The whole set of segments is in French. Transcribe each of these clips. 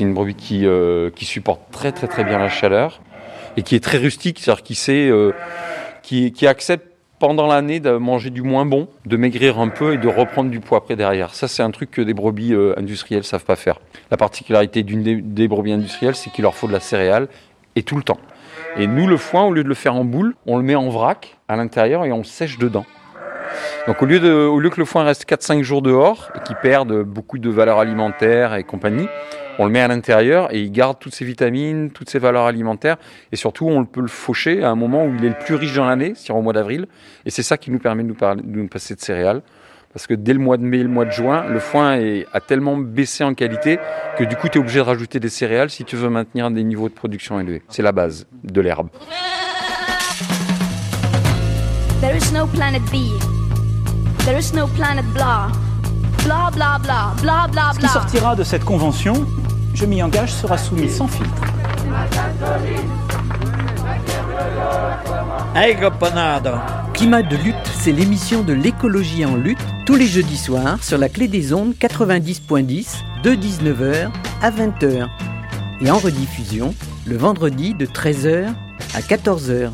c'est une brebis qui supporte très très très bien la chaleur et qui est très rustique, c'est-à-dire qui accepte pendant l'année de manger du moins bon, de maigrir un peu et de reprendre du poids après derrière. Ça, c'est un truc que des brebis industrielles savent pas faire. La particularité des brebis industrielles, c'est qu'il leur faut de la céréale et tout le temps. Et nous, le foin, au lieu de le faire en boule, on le met en vrac à l'intérieur et on le sèche dedans. Donc au lieu que le foin reste 4-5 jours dehors et qu'il perde beaucoup de valeurs alimentaires et compagnie, on le met à l'intérieur et il garde toutes ses vitamines, toutes ses valeurs alimentaires et surtout on peut le faucher à un moment où il est le plus riche dans l'année, c'est-à-dire au mois d'avril, et c'est ça qui nous permet de nous passer de céréales. Parce que dès le mois de mai et le mois de juin, le foin a tellement baissé en qualité que du coup tu es obligé de rajouter des céréales si tu veux maintenir des niveaux de production élevés. C'est la base de l'herbe. There is no planet B. There is no planet blah. Blah blah blah blah blah blah. Ce qui sortira de cette convention, je m'y engage, sera soumis sans filtre. Climat de lutte, c'est l'émission de l'écologie en lutte, tous les jeudis soirs sur la Clé des Ondes 90.10 de 19h à 20h. Et en rediffusion, le vendredi de 13h à 14h.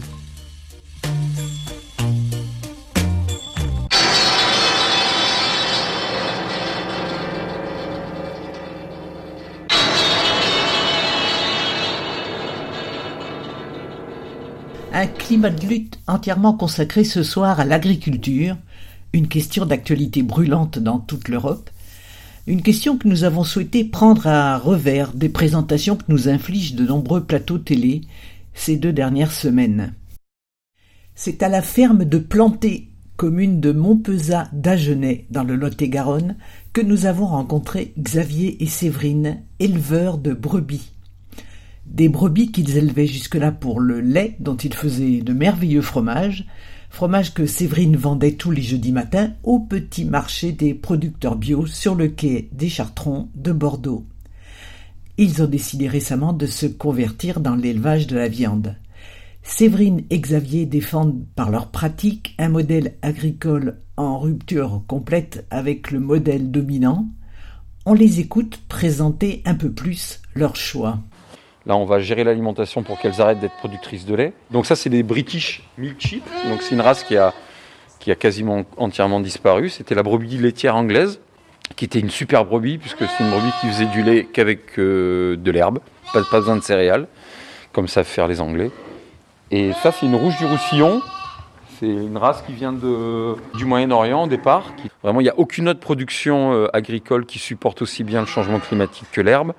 Un climat de lutte entièrement consacré ce soir à l'agriculture, une question d'actualité brûlante dans toute l'Europe, une question que nous avons souhaité prendre à revers des présentations que nous infligent de nombreux plateaux télé ces 2 dernières semaines. C'est à la ferme de Planté, commune de Montpezat d'Agenais dans le Lot-et-Garonne, que nous avons rencontré Xavier et Séverine, éleveurs de brebis. Des brebis qu'ils élevaient jusque-là pour le lait dont ils faisaient de merveilleux fromages que Séverine vendait tous les jeudis matins au petit marché des producteurs bio sur le quai des Chartrons de Bordeaux. Ils ont décidé récemment de se convertir dans l'élevage de la viande. Séverine et Xavier défendent par leur pratique un modèle agricole en rupture complète avec le modèle dominant. On les écoute présenter un peu plus leur choix. Là, on va gérer l'alimentation pour qu'elles arrêtent d'être productrices de lait. Donc ça, c'est des British Milk Sheep. Donc c'est une race qui a quasiment entièrement disparu. C'était la brebis laitière anglaise, qui était une super brebis, puisque c'est une brebis qui faisait du lait qu'avec de l'herbe. Pas besoin de céréales, comme savent faire les Anglais. Et ça, c'est une rouge du Roussillon. C'est une race qui vient du Moyen-Orient au départ. Vraiment, il n'y a aucune autre production agricole qui supporte aussi bien le changement climatique que l'herbe.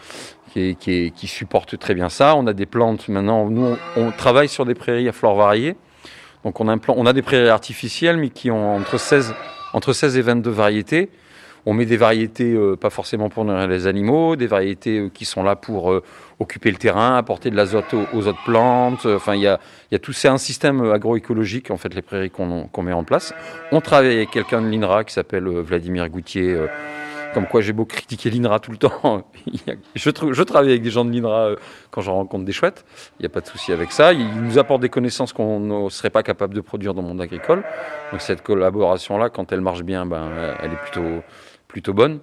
Qui supporte très bien ça. On a des plantes maintenant. Nous, on travaille sur des prairies à fleurs variées. Donc, on a des prairies artificielles, mais qui ont entre 16 et 22 variétés. On met des variétés pas forcément pour nourrir les animaux, des variétés qui sont là pour occuper le terrain, apporter de l'azote aux autres plantes. Enfin, il y a tout. C'est un système agroécologique en fait, les prairies qu'on met en place. On travaille avec quelqu'un de l'INRA qui s'appelle Vladimir Goutier. Comme quoi j'ai beau critiquer l'INRA tout le temps, je travaille avec des gens de l'INRA quand j'en rencontre des chouettes, il n'y a pas de souci avec ça. Ils nous apportent des connaissances qu'on ne serait pas capable de produire dans le monde agricole. Donc cette collaboration-là, quand elle marche bien, elle est plutôt bonne.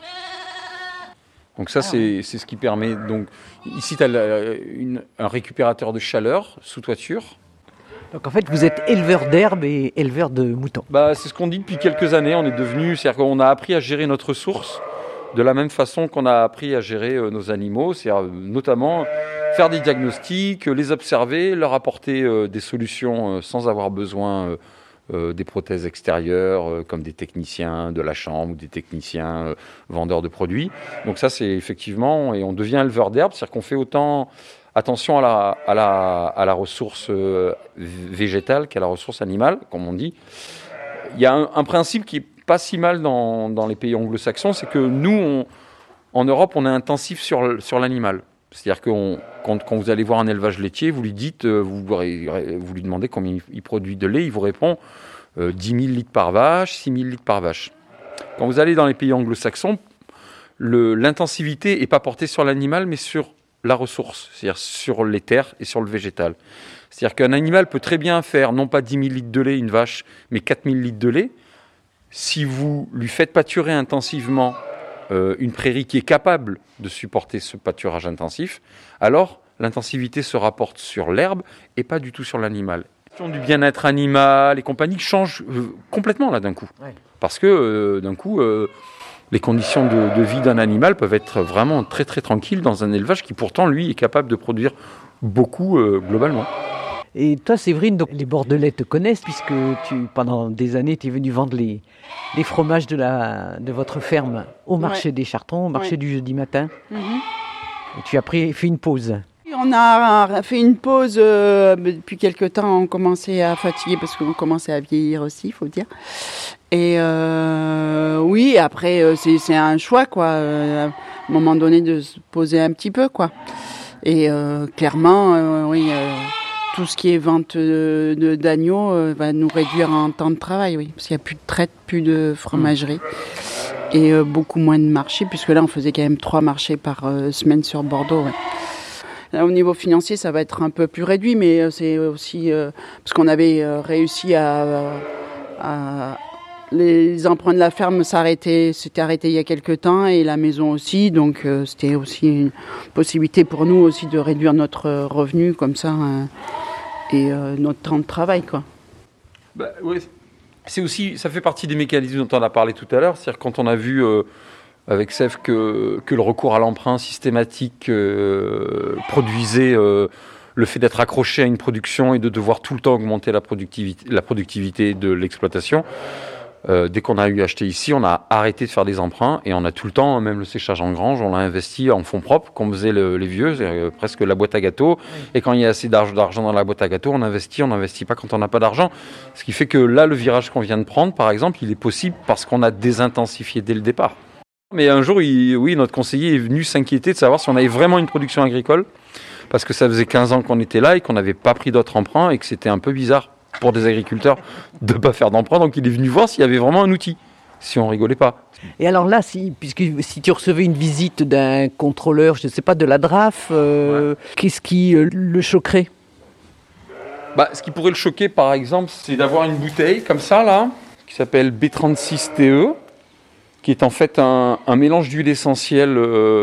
Donc ça, c'est ce qui permet... Donc, ici, tu as un récupérateur de chaleur sous toiture. Donc en fait, vous êtes éleveur d'herbe et éleveur de moutons. C'est ce qu'on dit depuis quelques années. C'est-à-dire qu'on a appris à gérer notre ressource de la même façon qu'on a appris à gérer nos animaux. C'est-à-dire notamment faire des diagnostics, les observer, leur apporter des solutions sans avoir besoin des prothèses extérieures comme des techniciens de la chambre ou des techniciens vendeurs de produits. Donc ça, c'est effectivement... Et on devient éleveur d'herbe, c'est-à-dire qu'on fait autant... Attention à la ressource végétale qu'à la ressource animale, comme on dit. Il y a un principe qui n'est pas si mal dans les pays anglo-saxons, c'est que nous, en Europe, on est intensif sur l'animal. C'est-à-dire que quand vous allez voir un élevage laitier, vous lui dites, vous lui demandez combien il produit de lait, il vous répond 10 000 litres par vache, 6 000 litres par vache. Quand vous allez dans les pays anglo-saxons, l'intensivité n'est pas portée sur l'animal, mais sur la ressource, c'est-à-dire sur les terres et sur le végétal. C'est-à-dire qu'un animal peut très bien faire, non pas 10 000 litres de lait, une vache, mais 4 000 litres de lait. Si vous lui faites pâturer intensivement une prairie qui est capable de supporter ce pâturage intensif, alors l'intensivité se rapporte sur l'herbe et pas du tout sur l'animal. La question du bien-être animal et compagnie change complètement là d'un coup. Ouais. Parce que d'un coup, les conditions de vie d'un animal peuvent être vraiment très très tranquilles dans un élevage qui pourtant lui est capable de produire beaucoup globalement. Et toi, Séverine, donc, les Bordelais te connaissent puisque pendant des années, tu es venu vendre les fromages de votre ferme au marché des Chartrons, au marché du jeudi matin. Et tu as fait une pause. On a fait une pause depuis quelque temps. On commençait à fatiguer parce qu'on commençait à vieillir aussi, il faut dire. Et oui, après, c'est un choix, quoi. À un moment donné, de se poser un petit peu, quoi. Et clairement, oui, tout ce qui est vente d'agneaux va nous réduire en temps de travail, oui. Parce qu'il n'y a plus de traite, plus de fromagerie. Et beaucoup moins de marchés, puisque là, on faisait quand même 3 marchés par semaine sur Bordeaux, ouais. Là, au niveau financier, ça va être un peu plus réduit, mais c'est aussi parce qu'on avait réussi les emprunts de la ferme s'étaient arrêtés il y a quelques temps et la maison aussi, donc c'était aussi une possibilité pour nous aussi de réduire notre revenu comme ça et notre temps de travail, quoi. Bah, oui. C'est aussi, ça fait partie des mécanismes dont on a parlé tout à l'heure, c'est-à-dire quand on a vu avec Sèvres que le recours à l'emprunt systématique produisait le fait d'être accroché à une production et de devoir tout le temps augmenter la productivité de l'exploitation. Dès qu'on a eu acheté ici, on a arrêté de faire des emprunts et on a tout le temps, même le séchage en grange, on l'a investi en fonds propres, comme faisaient les vieux, presque la boîte à gâteaux. Et quand il y a assez d'argent dans la boîte à gâteaux, on n'investit pas quand on n'a pas d'argent. Ce qui fait que là, le virage qu'on vient de prendre, par exemple, il est possible parce qu'on a désintensifié dès le départ. Mais un jour, notre conseiller est venu s'inquiéter de savoir si on avait vraiment une production agricole, parce que ça faisait 15 ans qu'on était là et qu'on n'avait pas pris d'autres emprunts et que c'était un peu bizarre pour des agriculteurs de ne pas faire d'emprunt. Donc il est venu voir s'il y avait vraiment un outil, si on rigolait pas. Et alors là, si tu recevais une visite d'un contrôleur, je ne sais pas, de la DRAF, qu'est-ce qui le choquerait ? Ce qui pourrait le choquer, par exemple, c'est d'avoir une bouteille comme ça, là, qui s'appelle B36TE, qui est en fait un mélange d'huile essentielle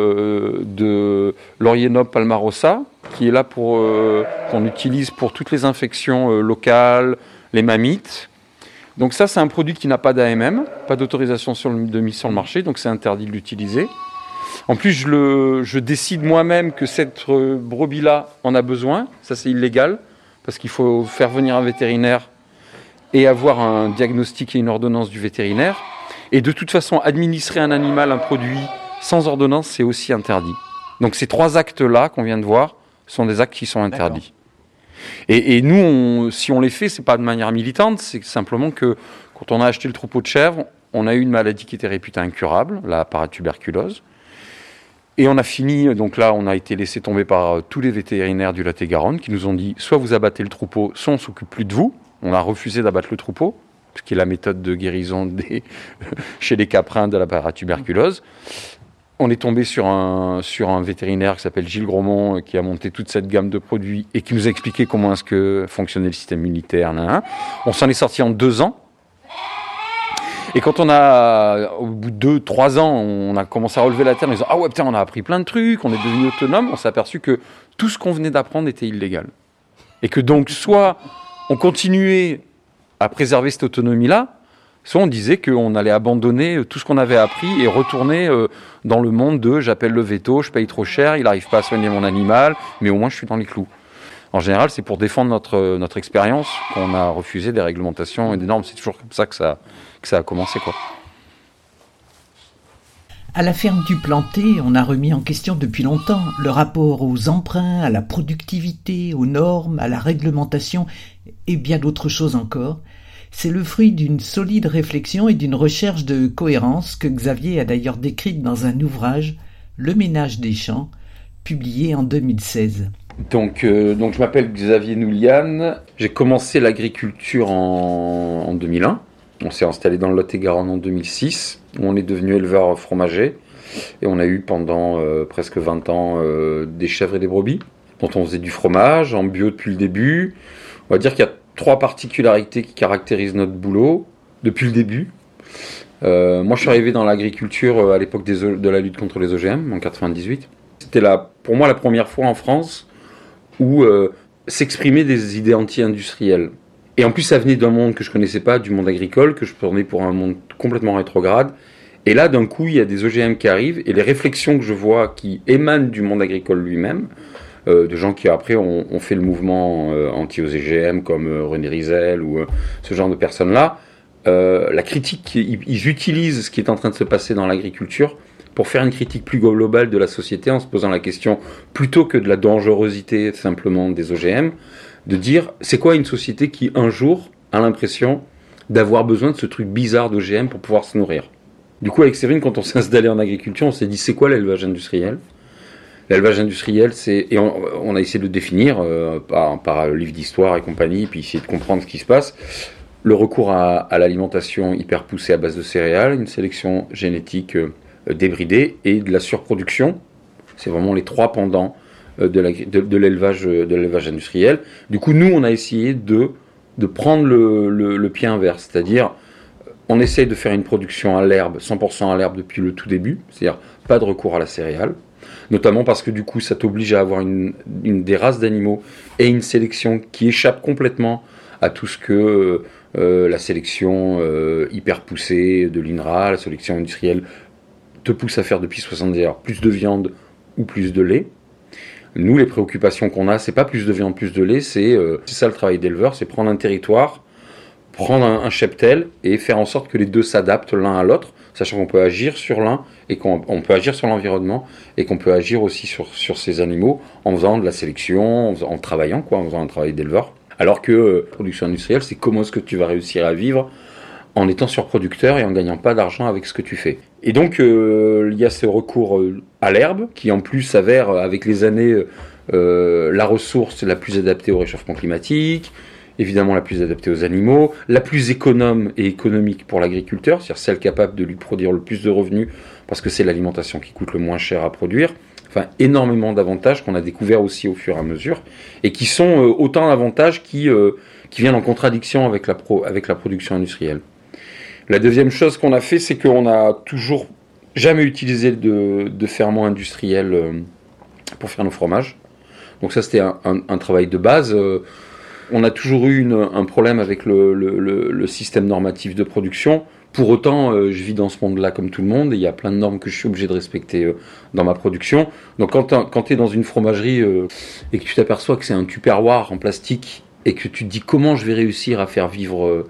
de laurier noble palmarosa, qui est là qu'on utilise pour toutes les infections locales, les mammites. Donc ça, c'est un produit qui n'a pas d'AMM, pas d'autorisation de mise sur le marché, donc c'est interdit de l'utiliser. En plus, je décide moi-même que cette brebis-là en a besoin. Ça, c'est illégal, parce qu'il faut faire venir un vétérinaire et avoir un diagnostic et une ordonnance du vétérinaire. Et de toute façon, administrer un animal, un produit, sans ordonnance, c'est aussi interdit. Donc ces 3 actes-là qu'on vient de voir sont des actes qui sont interdits. Et nous, si on les fait, c'est pas de manière militante, c'est simplement que quand on a acheté le troupeau de chèvres, on a eu une maladie qui était réputée incurable, la paratuberculose. Et on a fini, donc là, on a été laissé tomber par tous les vétérinaires du Lot-et-Garonne qui nous ont dit, soit vous abattez le troupeau, soit on s'occupe plus de vous. On a refusé d'abattre le troupeau, ce qui est la méthode de guérison chez les caprins de la paratuberculose. On est tombé sur un vétérinaire qui s'appelle Gilles Grosmont, qui a monté toute cette gamme de produits et qui nous a expliqué comment est-ce que fonctionnait le système immunitaire. On s'en est sorti en 2 ans. Et quand au bout de 2-3 ans, on a commencé à relever la terre en disant « Ah ouais, putain, on a appris plein de trucs, on est devenu autonome », on s'est aperçu que tout ce qu'on venait d'apprendre était illégal. Et que donc, soit on continuait à préserver cette autonomie-là, soit on disait qu'on allait abandonner tout ce qu'on avait appris et retourner dans le monde de « j'appelle le veto, je paye trop cher, il n'arrive pas à soigner mon animal, mais au moins je suis dans les clous ». En général, c'est pour défendre notre expérience qu'on a refusé des réglementations et des normes. C'est toujours comme ça que ça a commencé, quoi. À la ferme du Planté, on a remis en question depuis longtemps le rapport aux emprunts, à la productivité, aux normes, à la réglementation et bien d'autres choses encore. C'est le fruit d'une solide réflexion et d'une recherche de cohérence que Xavier a d'ailleurs décrite dans un ouvrage, Le ménage des champs, publié en 2016. Donc je m'appelle Xavier Noulian. J'ai commencé l'agriculture en 2001. On s'est installé dans le Lot-et-Garonne en 2006, où on est devenu éleveur fromager. Et on a eu pendant presque 20 ans des chèvres et des brebis, dont on faisait du fromage, en bio depuis le début. On va dire qu'il y a 3 particularités qui caractérisent notre boulot depuis le début. Moi, je suis arrivé dans l'agriculture à l'époque de la lutte contre les OGM, en 98. C'était pour moi la première fois en France où s'exprimaient des idées anti-industrielles. Et en plus, ça venait d'un monde que je connaissais pas, du monde agricole, que je prenais pour un monde complètement rétrograde. Et là, d'un coup, il y a des OGM qui arrivent, et les réflexions que je vois qui émanent du monde agricole lui-même, de gens qui après ont fait le mouvement anti-OGM, comme René Rizel ou ce genre de personnes-là, la critique, ils utilisent ce qui est en train de se passer dans l'agriculture pour faire une critique plus globale de la société en se posant la question, plutôt que de la dangerosité simplement des OGM, de dire c'est quoi une société qui un jour a l'impression d'avoir besoin de ce truc bizarre d'OGM pour pouvoir se nourrir. Du coup, avec Séverine, quand on s'est installé en agriculture, on s'est dit c'est quoi l'élevage industriel ? L'élevage industriel, et on a essayé de le définir par livre d'histoire et compagnie, puis essayer de comprendre ce qui se passe. Le recours à l'alimentation hyper poussée à base de céréales, une sélection génétique débridée et de la surproduction. C'est vraiment les trois pendants de l'élevage industriel. Du coup, nous, on a essayé de prendre le pied inverse, c'est-à-dire on essaye de faire une production à l'herbe, 100% à l'herbe depuis le tout début, c'est-à-dire pas de recours à la céréale, notamment parce que du coup, ça t'oblige à avoir des races d'animaux et une sélection qui échappe complètement à tout ce que la sélection hyper poussée de l'INRA, la sélection industrielle, te pousse à faire depuis 70 ans, plus de viande ou plus de lait. Nous, les préoccupations qu'on a, c'est pas plus de viande, plus de lait, c'est ça le travail d'éleveur, c'est prendre un territoire, prendre un cheptel et faire en sorte que les deux s'adaptent l'un à l'autre, sachant qu'on peut agir sur l'un et qu'on peut agir sur l'environnement et qu'on peut agir aussi sur ces animaux en faisant de la sélection, en travaillant, en faisant un travail d'éleveur. Alors que production industrielle, c'est comment est-ce que tu vas réussir à vivre en étant surproducteur et en gagnant pas d'argent avec ce que tu fais. Et donc, il y a ce recours à l'herbe, qui en plus s'avère, avec les années, la ressource la plus adaptée au réchauffement climatique, évidemment la plus adaptée aux animaux, la plus économe et économique pour l'agriculteur, c'est-à-dire celle capable de lui produire le plus de revenus, parce que c'est l'alimentation qui coûte le moins cher à produire. Enfin, énormément d'avantages qu'on a découverts aussi au fur et à mesure, et qui sont autant d'avantages qui viennent en contradiction avec la production industrielle. La deuxième chose qu'on a fait, c'est qu'on n'a toujours jamais utilisé de ferment industriel pour faire nos fromages. Donc ça, c'était un travail de base. On a toujours eu un problème avec le système normatif de production. Pour autant, je vis dans ce monde-là comme tout le monde, et il y a plein de normes que je suis obligé de respecter dans ma production. Donc quand tu es dans une fromagerie et que tu t'aperçois que c'est un tupperware en plastique, et que tu te dis comment je vais réussir à faire vivre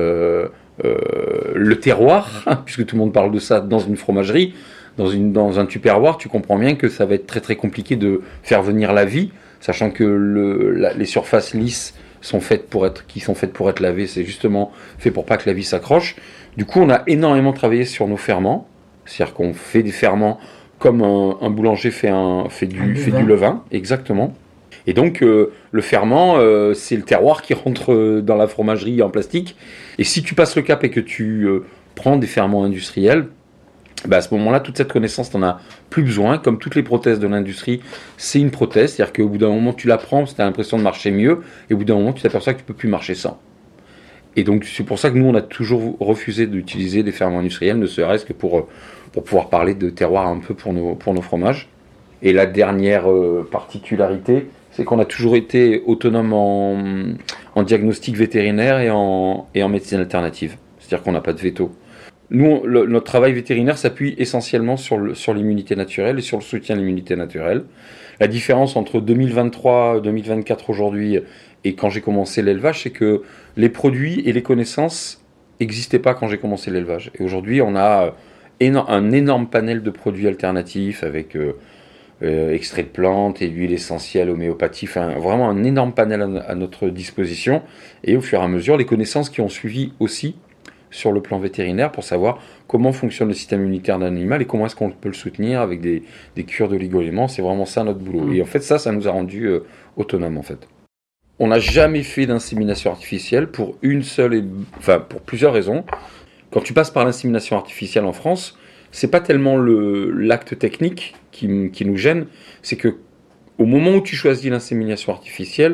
le terroir, puisque tout le monde parle de ça dans une fromagerie, dans un tupperware, tu comprends bien que ça va être très très compliqué de faire venir la vie, sachant que les surfaces lisses sont faites pour être lavées, c'est justement fait pour pas que la vie s'accroche. Du coup, on a énormément travaillé sur nos ferments, c'est-à-dire qu'on fait des ferments comme un boulanger fait du levain, exactement. Et donc, le ferment, c'est le terroir qui rentre dans la fromagerie en plastique. Et si tu passes le cap et que tu prends des ferments industriels, à ce moment-là, toute cette connaissance, tu n'en as plus besoin. Comme toutes les prothèses de l'industrie, c'est une prothèse. C'est-à-dire qu'au bout d'un moment, tu la prends, tu as l'impression de marcher mieux. Et au bout d'un moment, tu t'aperçois que tu ne peux plus marcher sans. Et donc, c'est pour ça que nous, on a toujours refusé d'utiliser des ferments industriels, ne serait-ce que pour pouvoir parler de terroir un peu pour nos fromages. Et la dernière particularité, c'est qu'on a toujours été autonome en diagnostic vétérinaire et en médecine alternative. C'est-à-dire qu'on n'a pas de veto. Nous, notre travail vétérinaire s'appuie essentiellement sur l'immunité naturelle et sur le soutien de l'immunité naturelle. La différence entre 2023 et 2024 aujourd'hui et quand j'ai commencé l'élevage, c'est que les produits et les connaissances n'existaient pas quand j'ai commencé l'élevage. Et aujourd'hui, on a un énorme panel de produits alternatifs avec extraits de plantes et huiles essentielles, homéopathie, enfin vraiment un énorme panel à notre disposition. Et au fur et à mesure, les connaissances qui ont suivi aussi sur le plan vétérinaire pour savoir comment fonctionne le système immunitaire d'un animal et comment est-ce qu'on peut le soutenir avec des cures d'oligo-éléments. C'est vraiment ça notre boulot. Et en fait, ça nous a rendu autonomes en fait. On n'a jamais fait d'insémination artificielle pour pour plusieurs raisons. Quand tu passes par l'insémination artificielle en France, c'est pas tellement l'acte technique qui nous gêne, c'est que au moment où tu choisis l'insémination artificielle,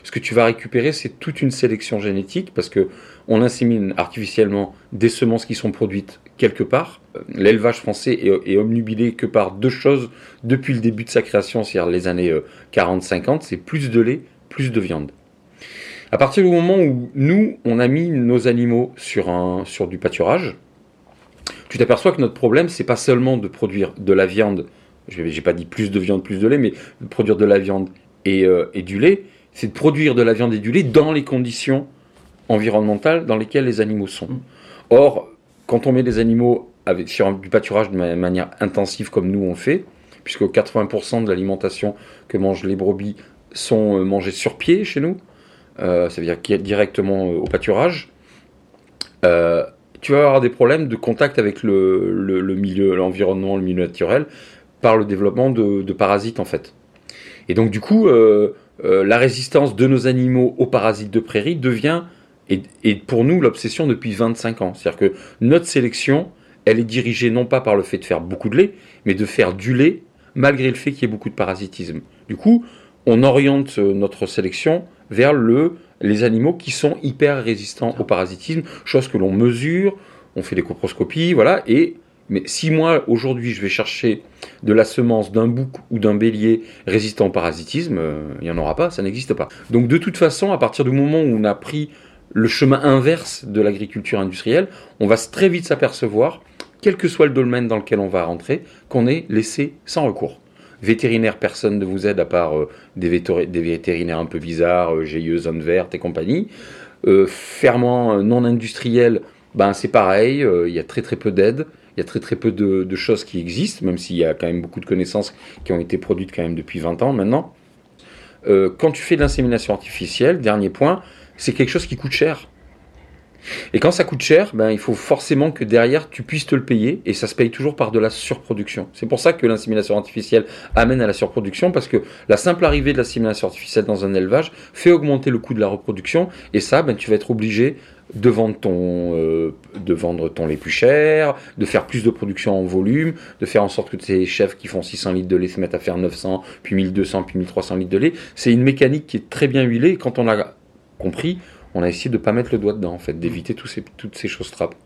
ce que tu vas récupérer, c'est toute une sélection génétique, parce que on insémine artificiellement des semences qui sont produites quelque part. L'élevage français est omnubilé que par deux choses depuis le début de sa création, c'est-à-dire les années 40-50, c'est plus de lait, plus de viande. À partir du moment où nous, on a mis nos animaux sur du pâturage, tu t'aperçois que notre problème, c'est pas seulement de produire de la viande, j'ai pas dit plus de viande, plus de lait, mais de produire de la viande et du lait, c'est de produire de la viande et du lait dans les conditions environnementales dans lesquelles les animaux sont. Or, quand on met des animaux sur du pâturage de manière intensive comme nous on fait, puisque 80% de l'alimentation que mangent les brebis sont mangées sur pied chez nous, ça veut dire directement au pâturage, tu vas avoir des problèmes de contact avec le milieu, l'environnement, le milieu naturel, par le développement de parasites en fait. Et donc du coup, la résistance de nos animaux aux parasites de prairie devient, et pour nous, l'obsession depuis 25 ans. C'est-à-dire que notre sélection, elle est dirigée non pas par le fait de faire beaucoup de lait, mais de faire du lait malgré le fait qu'il y ait beaucoup de parasitisme. Du coup, on oriente notre sélection vers les animaux qui sont hyper résistants au parasitisme, chose que l'on mesure, on fait des coproscopies, voilà, mais si moi, aujourd'hui, je vais chercher de la semence d'un bouc ou d'un bélier résistant au parasitisme, il n'y en aura pas, ça n'existe pas. Donc de toute façon, à partir du moment où on a pris le chemin inverse de l'agriculture industrielle, on va très vite s'apercevoir, quel que soit le domaine dans lequel on va rentrer, qu'on est laissé sans recours. Vétérinaire, personne ne vous aide à part des vétérinaires un peu bizarres, GIE, zone verte et compagnie. Ferment non industriel, c'est pareil, il y a très très peu d'aide. Il y a très très peu de choses qui existent, même s'il y a quand même beaucoup de connaissances qui ont été produites quand même depuis 20 ans maintenant. Quand tu fais de l'insémination artificielle, dernier point, c'est quelque chose qui coûte cher. Et quand ça coûte cher, il faut forcément que derrière tu puisses te le payer, et ça se paye toujours par de la surproduction. C'est pour ça que l'insémination artificielle amène à la surproduction, parce que la simple arrivée de l'insémination artificielle dans un élevage fait augmenter le coût de la reproduction, et ça, tu vas être obligé de vendre ton lait plus cher, de faire plus de production en volume, de faire en sorte que ces chefs qui font 600 litres de lait se mettent à faire 900, puis 1200, puis 1300 litres de lait. C'est une mécanique qui est très bien huilée, et quand on l'a compris, on a essayé de ne pas mettre le doigt dedans, en fait, d'éviter toutes ces choses trappes.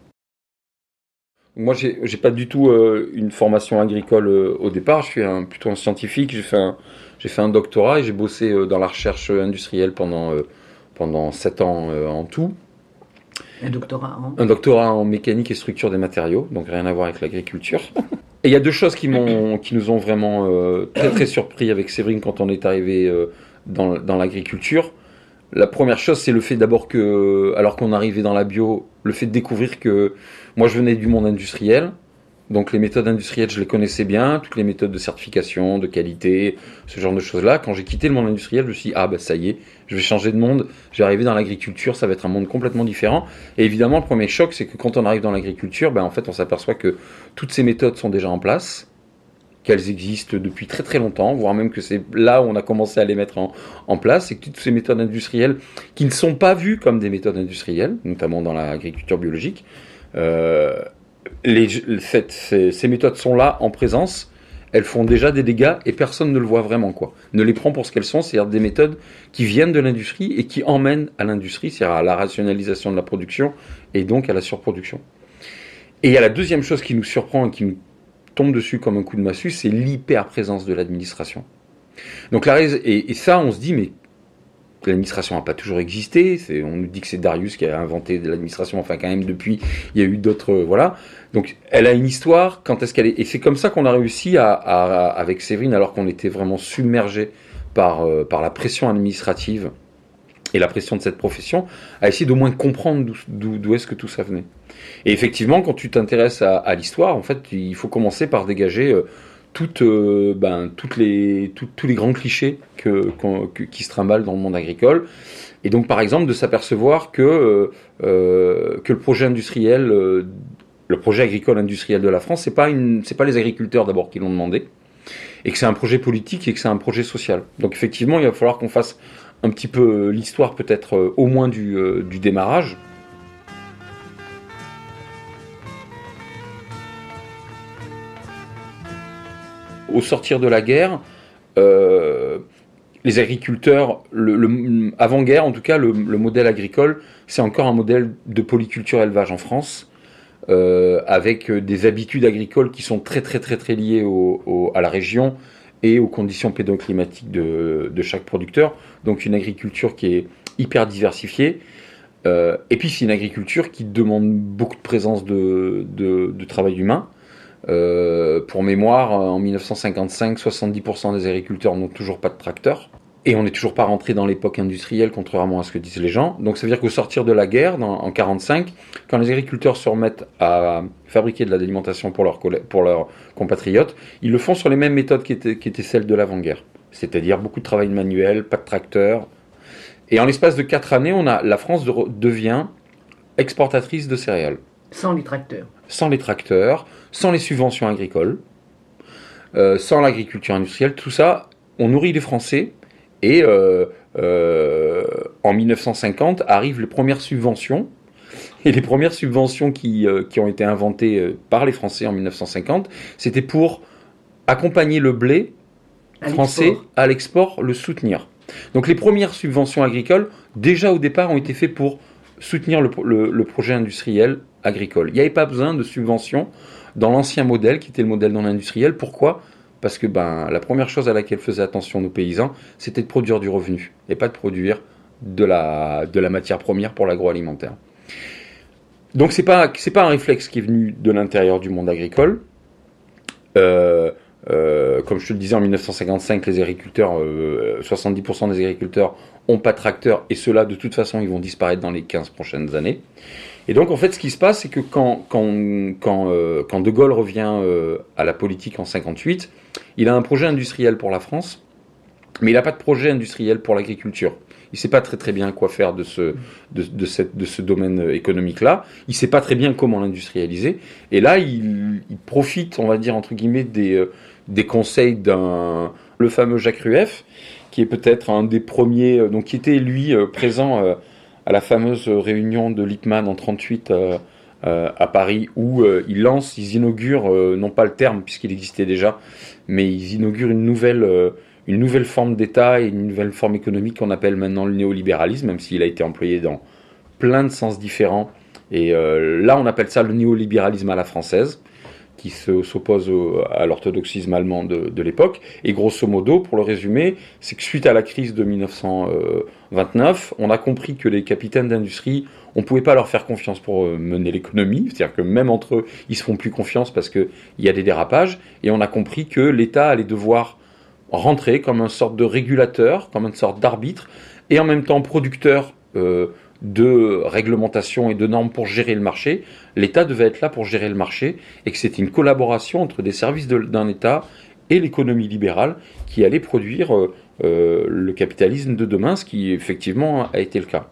Moi, j'ai pas du tout une formation agricole au départ, je suis plutôt un scientifique, j'ai fait un doctorat et j'ai bossé dans la recherche industrielle pendant 7 ans en tout. Un doctorat Un doctorat en mécanique et structure des matériaux, donc rien à voir avec l'agriculture. Et il y a deux choses qui nous ont vraiment très très surpris avec Séverine quand on est arrivé dans l'agriculture. La première chose, c'est le fait d'abord que, alors qu'on arrivait dans la bio, le fait de découvrir que moi je venais du monde industriel, donc les méthodes industrielles je les connaissais bien, toutes les méthodes de certification, de qualité, ce genre de choses-là. Quand j'ai quitté le monde industriel, je me suis dit, ça y est, je vais changer de monde, je vais arriver dans l'agriculture, ça va être un monde complètement différent. Et évidemment, le premier choc, c'est que quand on arrive dans l'agriculture, en fait on s'aperçoit que toutes ces méthodes sont déjà en place, qu'elles existent depuis très très longtemps, voire même que c'est là où on a commencé à les mettre en place, et que toutes ces méthodes industrielles qui ne sont pas vues comme des méthodes industrielles, notamment dans l'agriculture biologique, ces méthodes sont là en présence, elles font déjà des dégâts et personne ne le voit vraiment, ne les prend pour ce qu'elles sont, c'est-à-dire des méthodes qui viennent de l'industrie et qui emmènent à l'industrie, c'est-à-dire à la rationalisation de la production et donc à la surproduction. Et il y a la deuxième chose qui nous surprend et qui nous tombe dessus comme un coup de massue, c'est l'hyper-présence de l'administration. Donc et ça, on se dit, mais l'administration n'a pas toujours existé, on nous dit que c'est Darius qui a inventé l'administration, enfin quand même depuis, il y a eu d'autres, voilà. Donc elle a une histoire, quand est-ce qu'elle est... Et c'est comme ça qu'on a réussi avec Séverine, alors qu'on était vraiment submergé par la pression administrative et la pression de cette profession, à essayer d'au moins comprendre d'où est-ce que tout ça venait. Et effectivement, quand tu t'intéresses à l'histoire, en fait, il faut commencer par dégager tous les grands clichés qui se trimballent dans le monde agricole. Et donc, par exemple, de s'apercevoir que le projet industriel, le projet agricole industriel de la France, c'est pas les agriculteurs d'abord qui l'ont demandé, et que c'est un projet politique et que c'est un projet social. Donc, effectivement, il va falloir qu'on fasse un petit peu l'histoire, peut-être au moins du démarrage. Au sortir de la guerre, les agriculteurs, avant-guerre en tout cas, le modèle agricole, c'est encore un modèle de polyculture élevage en France, avec des habitudes agricoles qui sont très très très très liées à la région et aux conditions pédoclimatiques de chaque producteur. Donc une agriculture qui est hyper diversifiée. Et puis c'est une agriculture qui demande beaucoup de présence de travail humain. Pour mémoire, en 1955, 70% des agriculteurs n'ont toujours pas de tracteur. Et on n'est toujours pas rentré dans l'époque industrielle, contrairement à ce que disent les gens. Donc ça veut dire qu'au sortir de la guerre, en 1945, quand les agriculteurs se remettent à fabriquer de l'alimentation pour leurs compatriotes, ils le font sur les mêmes méthodes qui étaient celles de l'avant-guerre. C'est-à-dire beaucoup de travail manuel, pas de tracteur. Et en l'espace de 4 années, la France devient exportatrice de céréales. Sans les tracteurs. Sans les tracteurs, sans les subventions agricoles, sans l'agriculture industrielle, tout ça, on nourrit les Français. Et en 1950 arrivent les premières subventions. Et les premières subventions qui ont été inventées par les Français en 1950, c'était pour accompagner le blé français à l'export, le soutenir. Donc les premières subventions agricoles, déjà au départ, ont été faites pour soutenir le projet industriel agricole. Il n'y avait pas besoin de subventions dans l'ancien modèle, qui était le modèle non industriel. Pourquoi ? Parce que la première chose à laquelle faisaient attention nos paysans, c'était de produire du revenu, et pas de produire de la matière première pour l'agroalimentaire. Donc c'est pas un réflexe qui est venu de l'intérieur du monde agricole. Comme je te le disais, en 1955, les agriculteurs, 70% des agriculteurs n'ont pas de tracteur, et ceux-là, de toute façon, ils vont disparaître dans les 15 prochaines années. Et donc, en fait, ce qui se passe, c'est que quand De Gaulle revient à la politique en 1958, il a un projet industriel pour la France, mais il n'a pas de projet industriel pour l'agriculture. Il ne sait pas très très bien quoi faire de ce domaine économique-là. Il ne sait pas très bien comment l'industrialiser. Et là, il profite, on va dire, entre guillemets, des conseils le fameux Jacques Rueff, qui est peut-être un des premiers, donc qui était, lui, présent à la fameuse réunion de Lippmann en 1938 à Paris, où ils inaugurent, non pas le terme, puisqu'il existait déjà, mais ils inaugurent une nouvelle forme d'État et une nouvelle forme économique qu'on appelle maintenant le néolibéralisme, même s'il a été employé dans plein de sens différents. Et là, on appelle ça le néolibéralisme à la française, qui s'oppose à l'orthodoxisme allemand de l'époque. Et grosso modo, pour le résumer, c'est que suite à la crise de 1929, on a compris que les capitaines d'industrie, on ne pouvait pas leur faire confiance pour mener l'économie. C'est-à-dire que même entre eux, ils ne se font plus confiance parce qu'il y a des dérapages. Et on a compris que l'État allait devoir rentrer comme une sorte de régulateur, comme une sorte d'arbitre, et en même temps producteur de réglementation et de normes pour gérer le marché. L'État devait être là pour gérer le marché, et que c'était une collaboration entre des services d'un État et l'économie libérale qui allait produire le capitalisme de demain, ce qui effectivement a été le cas.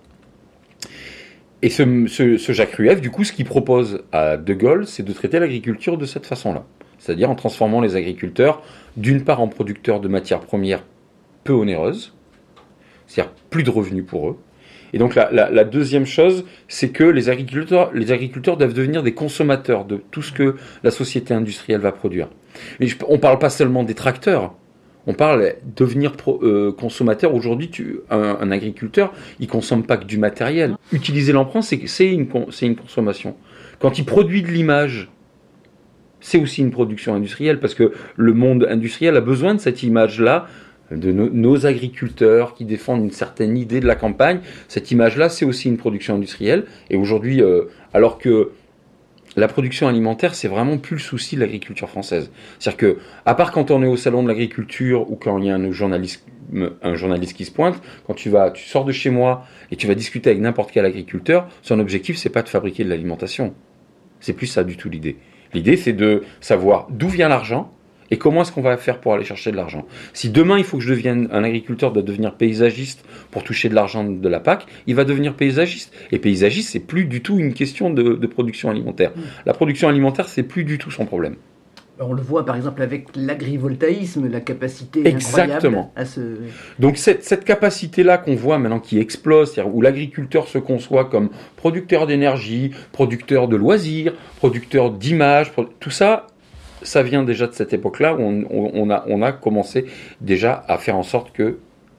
Et ce Jacques Rueff, du coup, ce qu'il propose à De Gaulle, c'est de traiter l'agriculture de cette façon-là. C'est-à-dire en transformant les agriculteurs, d'une part en producteurs de matières premières peu onéreuses, c'est-à-dire plus de revenus pour eux. Et donc la deuxième chose, c'est que les agriculteurs doivent devenir des consommateurs de tout ce que la société industrielle va produire. Mais on ne parle pas seulement des tracteurs, on parle de devenir consommateur. Aujourd'hui, un agriculteur, il ne consomme pas que du matériel. Utiliser l'emprunt, c'est une consommation. Quand il produit de l'image, c'est aussi une production industrielle, parce que le monde industriel a besoin de cette image-là, de nos agriculteurs qui défendent une certaine idée de la campagne. Cette image-là, c'est aussi une production industrielle. Et aujourd'hui, alors que la production alimentaire, c'est vraiment plus le souci de l'agriculture française. C'est-à-dire que, à part quand on est au salon de l'agriculture ou quand il y a un journaliste qui se pointe, quand tu sors de chez moi et tu vas discuter avec n'importe quel agriculteur, son objectif, c'est pas de fabriquer de l'alimentation. C'est plus ça du tout l'idée. L'idée, c'est de savoir d'où vient l'argent et comment est-ce qu'on va faire pour aller chercher de l'argent. Si demain, il faut que je devienne un agriculteur, doit devenir paysagiste pour toucher de l'argent de la PAC, il va devenir paysagiste. Et paysagiste, c'est plus du tout une question de production alimentaire. La production alimentaire, c'est plus du tout son problème. On le voit par exemple avec l'agrivoltaïsme, la capacité Exactement. Incroyable à se... Donc cette capacité-là qu'on voit maintenant qui explose, c'est-à-dire où l'agriculteur se conçoit comme producteur d'énergie, producteur de loisirs, producteur d'images, tout ça, ça vient déjà de cette époque-là où on a commencé déjà à faire en sorte qu'il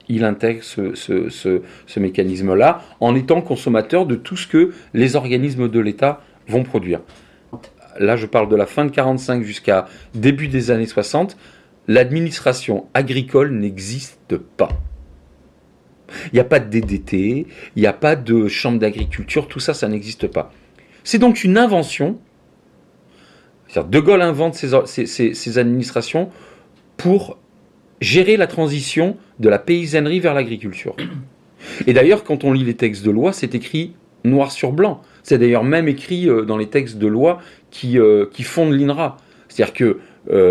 il intègre ce mécanisme-là en étant consommateur de tout ce que les organismes de l'État vont produire. Là, je parle de la fin de 1945 jusqu'à début des années 60. L'administration agricole n'existe pas. Il n'y a pas de DDT, il n'y a pas de chambre d'agriculture, tout ça, ça n'existe pas. C'est donc une invention. C'est-à-dire De Gaulle invente ces administrations pour gérer la transition de la paysannerie vers l'agriculture. Et d'ailleurs, quand on lit les textes de loi, c'est écrit noir sur blanc. C'est d'ailleurs même écrit dans les textes de loi qui fondent l'INRA. C'est-à-dire que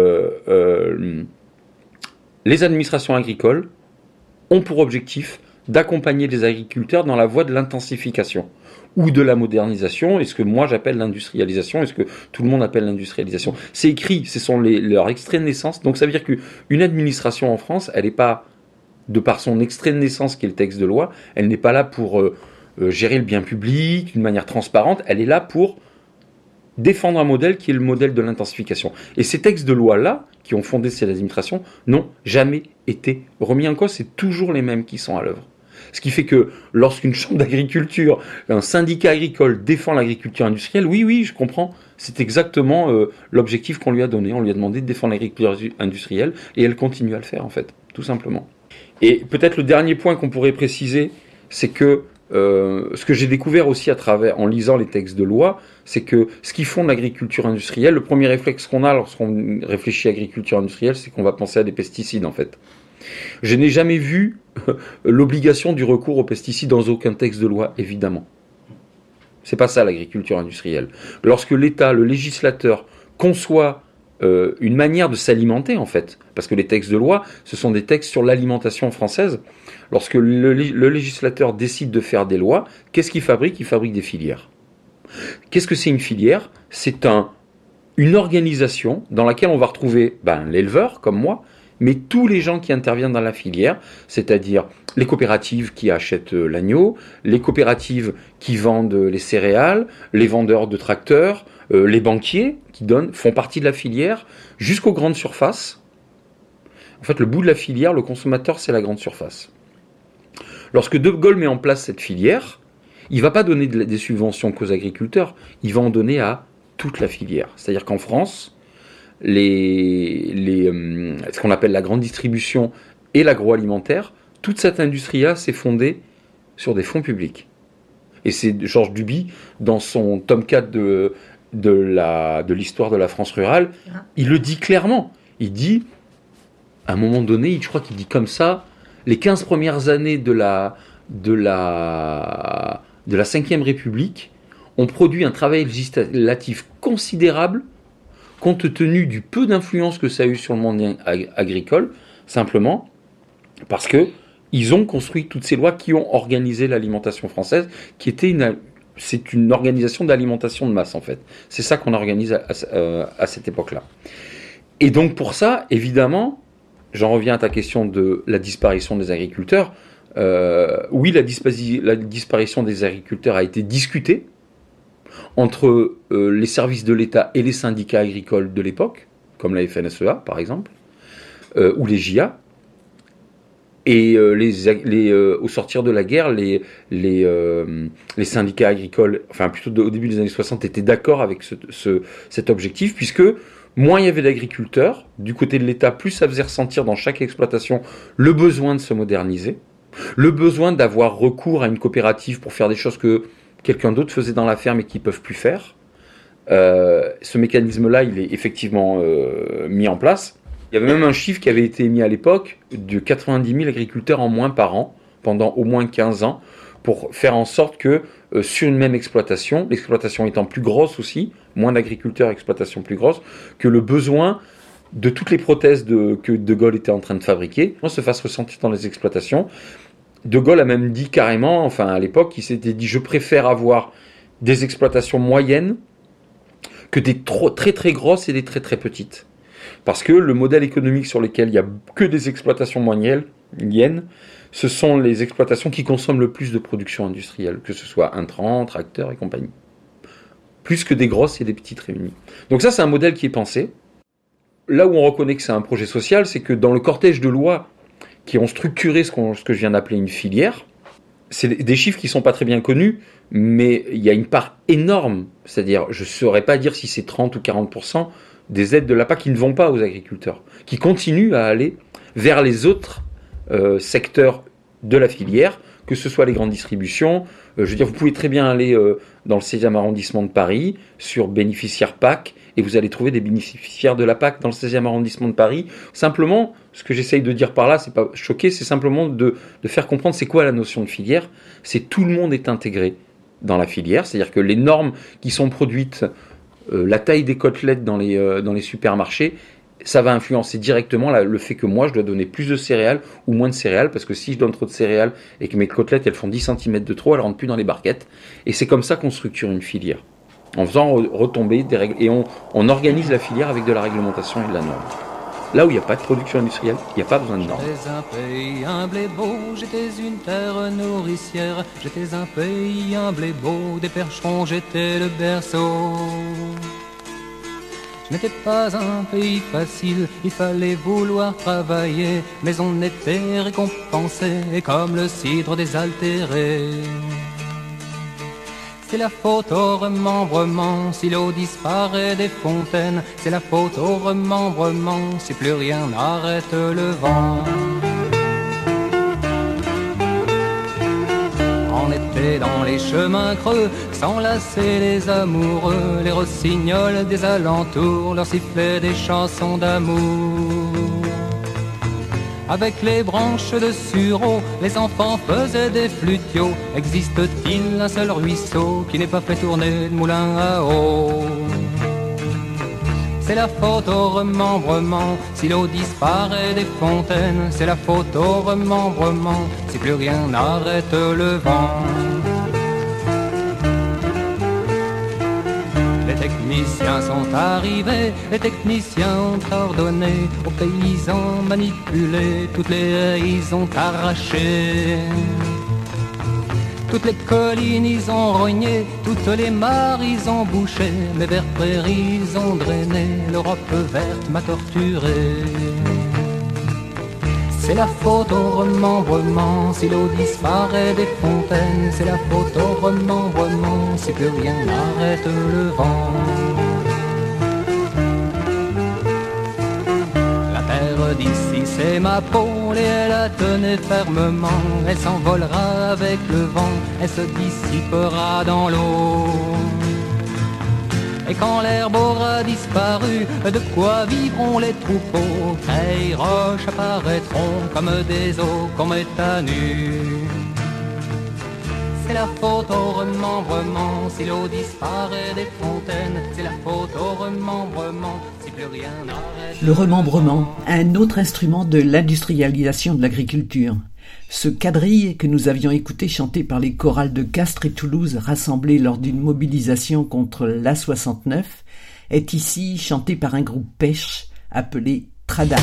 les administrations agricoles ont pour objectif d'accompagner les agriculteurs dans la voie de l'intensification ou de la modernisation, et ce que moi j'appelle l'industrialisation, et ce que tout le monde appelle l'industrialisation. C'est écrit, ce sont leurs extraits de naissance, donc ça veut dire qu'une administration en France, elle n'est pas, de par son extrait de naissance qui est le texte de loi, elle n'est pas là pour gérer le bien public d'une manière transparente, elle est là pour défendre un modèle qui est le modèle de l'intensification. Et ces textes de loi-là, qui ont fondé ces administrations, n'ont jamais été remis en cause, c'est toujours les mêmes qui sont à l'œuvre. Ce qui fait que lorsqu'une chambre d'agriculture, un syndicat agricole défend l'agriculture industrielle, oui, je comprends, c'est exactement l'objectif qu'on lui a donné. On lui a demandé de défendre l'agriculture industrielle et elle continue à le faire en fait, tout simplement. Et peut-être le dernier point qu'on pourrait préciser, c'est que ce que j'ai découvert aussi en lisant les textes de loi, c'est que ce qui fonde l'agriculture industrielle, le premier réflexe qu'on a lorsqu'on réfléchit à l'agriculture industrielle, c'est qu'on va penser à des pesticides en fait. Je n'ai jamais vu l'obligation du recours aux pesticides dans aucun texte de loi, évidemment. C'est pas ça l'agriculture industrielle. Lorsque l'État, le législateur, conçoit une manière de s'alimenter, en fait, parce que les textes de loi, ce sont des textes sur l'alimentation française, lorsque le législateur décide de faire des lois, qu'est-ce qu'il fabrique ? Il fabrique des filières. Qu'est-ce que c'est une filière ? C'est une organisation dans laquelle on va retrouver l'éleveur, comme moi, mais tous les gens qui interviennent dans la filière, c'est-à-dire les coopératives qui achètent l'agneau, les coopératives qui vendent les céréales, les vendeurs de tracteurs, les banquiers qui font partie de la filière, jusqu'aux grandes surfaces. En fait, le bout de la filière, le consommateur, c'est la grande surface. Lorsque De Gaulle met en place cette filière, il ne va pas donner des subventions qu'aux agriculteurs, il va en donner à toute la filière. C'est-à-dire qu'en France, ce qu'on appelle la grande distribution et l'agroalimentaire, toute cette industrie-là s'est fondée sur des fonds publics. Et c'est Georges Duby, dans son tome 4 de l'histoire de la France rurale, il le dit clairement. Il dit, à un moment donné, je crois qu'il dit comme ça, les 15 premières années de la 5e République ont produit un travail législatif considérable compte tenu du peu d'influence que ça a eu sur le monde agricole, simplement parce que ils ont construit toutes ces lois qui ont organisé l'alimentation française, qui était c'est une organisation d'alimentation de masse en fait. C'est ça qu'on organise à cette époque-là. Et donc pour ça, évidemment, j'en reviens à ta question de la disparition des agriculteurs. Oui, la disparition des agriculteurs a été discutée entre les services de l'État et les syndicats agricoles de l'époque, comme la FNSEA par exemple, ou les JA. Et au sortir de la guerre, les syndicats agricoles, enfin plutôt au début des années 60, étaient d'accord avec cet objectif, puisque moins il y avait d'agriculteurs, du côté de l'État, plus ça faisait ressentir dans chaque exploitation le besoin de se moderniser, le besoin d'avoir recours à une coopérative pour faire des choses que quelqu'un d'autre faisait dans la ferme et qu'ils ne peuvent plus faire. Ce mécanisme-là, il est effectivement mis en place. Il y avait même un chiffre qui avait été émis à l'époque de 90 000 agriculteurs en moins par an, pendant au moins 15 ans, pour faire en sorte que sur une même exploitation, l'exploitation étant plus grosse aussi, moins d'agriculteurs, exploitation plus grosse, que le besoin de toutes les prothèses que De Gaulle était en train de fabriquer se fasse ressentir dans les exploitations. De Gaulle a même dit carrément, enfin à l'époque, il s'était dit « je préfère avoir des exploitations moyennes que des très très grosses et des très très petites ». Parce que le modèle économique sur lequel il n'y a que des exploitations moyennes, ce sont les exploitations qui consomment le plus de production industrielle, que ce soit intrants, tracteurs et compagnie. Plus que des grosses et des petites réunies. Donc ça, c'est un modèle qui est pensé. Là où on reconnaît que c'est un projet social, c'est que dans le cortège de lois qui ont structuré ce que je viens d'appeler une filière. C'est des chiffres qui sont pas très bien connus, mais il y a une part énorme, c'est-à-dire je ne saurais pas dire si c'est 30 ou 40% des aides de la PAC qui ne vont pas aux agriculteurs, qui continuent à aller vers les autres secteurs de la filière, que ce soit les grandes distributions. Je veux dire, vous pouvez très bien aller dans le 16e arrondissement de Paris, sur bénéficiaires PAC, et vous allez trouver des bénéficiaires de la PAC dans le 16e arrondissement de Paris. Simplement, ce que j'essaye de dire par là, c'est pas choquer, c'est simplement de faire comprendre c'est quoi la notion de filière. C'est tout le monde est intégré dans la filière, c'est-à-dire que les normes qui sont produites, la taille des côtelettes dans les supermarchés, ça va influencer directement le fait que moi je dois donner plus de céréales ou moins de céréales, parce que si je donne trop de céréales et que mes côtelettes elles font 10 cm de trop, elles rentrent plus dans les barquettes. Et c'est comme ça qu'on structure une filière, en faisant retomber des règles, et on organise la filière avec de la réglementation et de la norme. Là où il n'y a pas de production industrielle, il n'y a pas besoin de normes. J'étais un pays humble et beau, j'étais une terre nourricière, j'étais un pays humble et beau, des percherons j'étais le berceau. Je n'étais pas un pays facile, il fallait vouloir travailler, mais on était récompensé comme le cidre désaltéré. C'est la faute au remembrement si l'eau disparaît des fontaines, c'est la faute au remembrement si plus rien n'arrête le vent. On était dans les chemins creux, s'enlaçaient les amoureux, les rossignols des alentours leur sifflaient des chansons d'amour. Avec les branches de sureau, les enfants faisaient des flutiots. Existe-t-il un seul ruisseau qui n'ait pas fait tourner le moulin à eau? C'est la faute au remembrement si l'eau disparaît des fontaines, c'est la faute au remembrement si plus rien n'arrête le vent. Les techniciens sont arrivés, les techniciens ont ordonné aux paysans manipuler, toutes les haies ils ont arraché. Toutes les collines ils ont rogné, toutes les mares ils ont bouché, mes verts prairies ils ont drainé, l'Europe verte m'a torturé. C'est la faute au remembrement si l'eau disparaît des fontaines, c'est la faute au remembrement si plus rien n'arrête le vent. La terre d'ici c'est ma pôle et elle la tenait fermement, elle s'envolera avec le vent, elle se dissipera dans l'eau. Et quand l'herbe aura disparu, de quoi vivront les troupeaux? Craie, roches apparaîtront comme des os qu'on met à nu. C'est la faute au remembrement si l'eau disparaît des fontaines, c'est la faute au remembrement si plus rien n'arrête. Le remembrement, un autre instrument de l'industrialisation de l'agriculture. Ce quadrille que nous avions écouté chanté par les chorales de Castres et Toulouse rassemblés lors d'une mobilisation contre l'A69 est ici chanté par un groupe pêche appelé Tradart.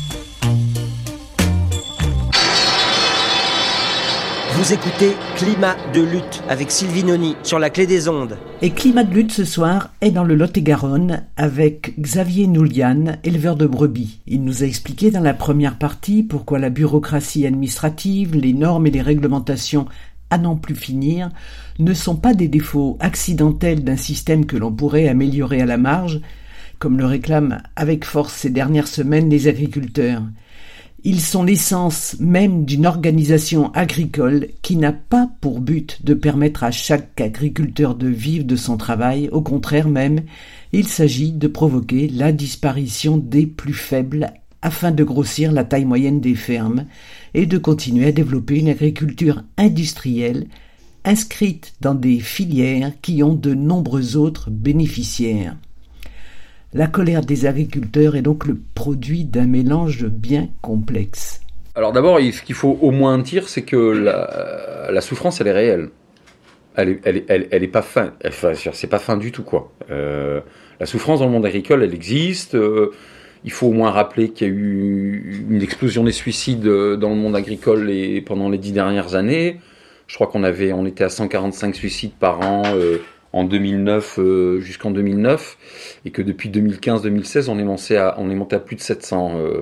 Vous écoutez Climat de lutte avec Sylvie Noni sur la Clé des Ondes. Et Climat de lutte ce soir est dans le Lot-et-Garonne avec Xavier Noulian, éleveur de brebis. Il nous a expliqué dans la première partie pourquoi la bureaucratie administrative, les normes et les réglementations à n'en plus finir ne sont pas des défauts accidentels d'un système que l'on pourrait améliorer à la marge, comme le réclament avec force ces dernières semaines les agriculteurs. Ils sont l'essence même d'une organisation agricole qui n'a pas pour but de permettre à chaque agriculteur de vivre de son travail. Au contraire même, il s'agit de provoquer la disparition des plus faibles afin de grossir la taille moyenne des fermes et de continuer à développer une agriculture industrielle inscrite dans des filières qui ont de nombreux autres bénéficiaires. La colère des agriculteurs est donc le produit d'un mélange bien complexe. Alors d'abord, ce qu'il faut au moins dire, c'est que la souffrance, elle est réelle. Elle est pas fin. Enfin, c'est pas fin du tout, quoi. La souffrance dans le monde agricole, elle existe. Il faut au moins rappeler qu'il y a eu une explosion des suicides dans le monde agricole pendant les 10 dernières années. Je crois qu'on était à 145 suicides par an en 2009 jusqu'en 2009, et que depuis 2015-2016, on est monté à plus de 700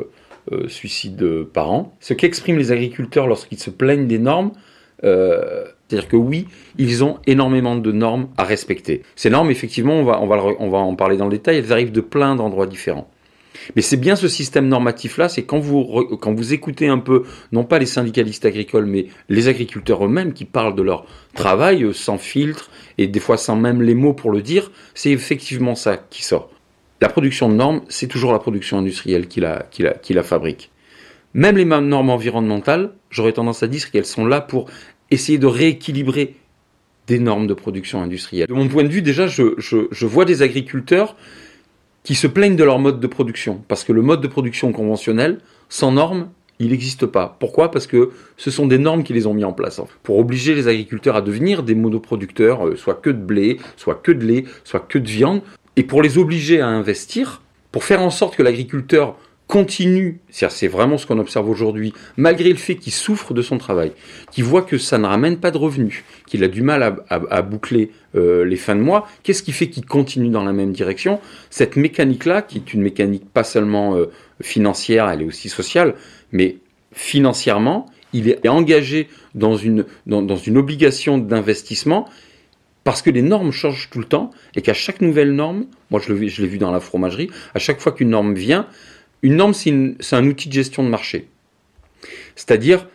suicides par an. Ce qu'expriment les agriculteurs lorsqu'ils se plaignent des normes, c'est-à-dire que oui, ils ont énormément de normes à respecter. Ces normes, effectivement, on va en parler dans le détail, elles arrivent de plein d'endroits différents. Mais c'est bien ce système normatif-là, c'est quand vous écoutez un peu, non pas les syndicalistes agricoles, mais les agriculteurs eux-mêmes qui parlent de leur travail sans filtre et des fois sans même les mots pour le dire, c'est effectivement ça qui sort. La production de normes, c'est toujours la production industrielle qui la fabrique. Même les normes environnementales, j'aurais tendance à dire qu'elles sont là pour essayer de rééquilibrer des normes de production industrielle. De mon point de vue, déjà, je vois des agriculteurs qui se plaignent de leur mode de production, parce que le mode de production conventionnel, sans normes, il n'existe pas. Pourquoi ? Parce que ce sont des normes qui les ont mis en place, pour obliger les agriculteurs à devenir des monoproducteurs, soit que de blé, soit que de lait, soit que de viande, et pour les obliger à investir, pour faire en sorte que l'agriculteur continue, c'est vraiment ce qu'on observe aujourd'hui, malgré le fait qu'il souffre de son travail, qu'il voit que ça ne ramène pas de revenus, qu'il a du mal à boucler les fins de mois, qu'est-ce qui fait qu'il continue dans la même direction ? Cette mécanique-là, qui est une mécanique pas seulement financière, elle est aussi sociale, mais financièrement, il est engagé dans une obligation d'investissement parce que les normes changent tout le temps et qu'à chaque nouvelle norme, moi je l'ai vu dans la fromagerie, à chaque fois qu'une norme vient, une norme, c'est un outil de gestion de marché. C'est-à-dire,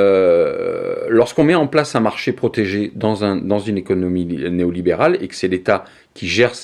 lorsqu'on met en place un marché protégé dans une économie néolibérale et que c'est l'État qui gère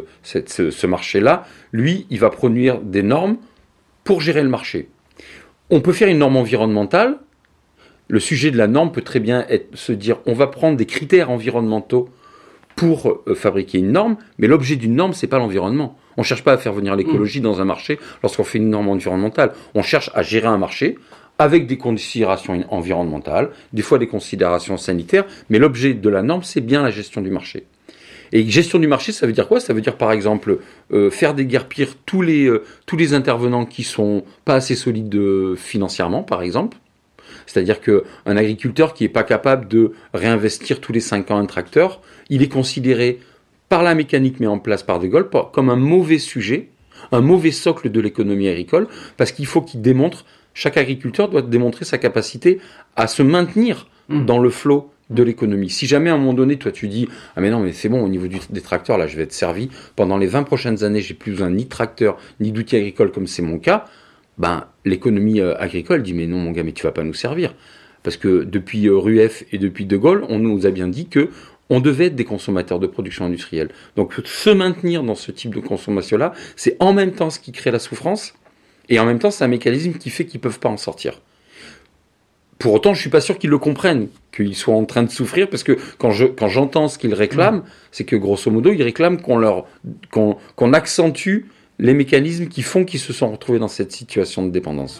ce marché-là, lui, il va produire des normes pour gérer le marché. On peut faire une norme environnementale. Le sujet de la norme peut très bien se dire, on va prendre des critères environnementaux pour fabriquer une norme, mais l'objet d'une norme, c'est pas l'environnement. On ne cherche pas à faire venir l'écologie dans un marché lorsqu'on fait une norme environnementale. On cherche à gérer un marché avec des considérations environnementales, des fois des considérations sanitaires, mais l'objet de la norme, c'est bien la gestion du marché. Et gestion du marché, ça veut dire quoi ? Ça veut dire par exemple faire déguerpir tous les intervenants qui sont pas assez solides financièrement, par exemple. C'est-à-dire qu'un agriculteur qui n'est pas capable de réinvestir tous les 5 ans un tracteur, il est considéré par la mécanique mise en place par De Gaulle comme un mauvais sujet, un mauvais socle de l'économie agricole, parce qu'il faut qu'il démontre, chaque agriculteur doit démontrer sa capacité à se maintenir dans le flot de l'économie. Si jamais à un moment donné, toi tu dis « Ah mais non, mais c'est bon, au niveau des tracteurs, là je vais être servi, pendant les 20 prochaines années, j'ai plus besoin ni de tracteurs, ni d'outils agricoles comme c'est mon cas », l'économie agricole dit « Mais non mon gars, mais tu vas pas nous servir ». Parce que depuis Rueff et depuis De Gaulle, on nous a bien dit que on devait être des consommateurs de production industrielle. Donc se maintenir dans ce type de consommation-là, c'est en même temps ce qui crée la souffrance, et en même temps c'est un mécanisme qui fait qu'ils ne peuvent pas en sortir. Pour autant, je ne suis pas sûr qu'ils le comprennent, qu'ils soient en train de souffrir, parce que quand j'entends ce qu'ils réclament, c'est que grosso modo, ils réclament qu'on accentue les mécanismes qui font qu'ils se sont retrouvés dans cette situation de dépendance.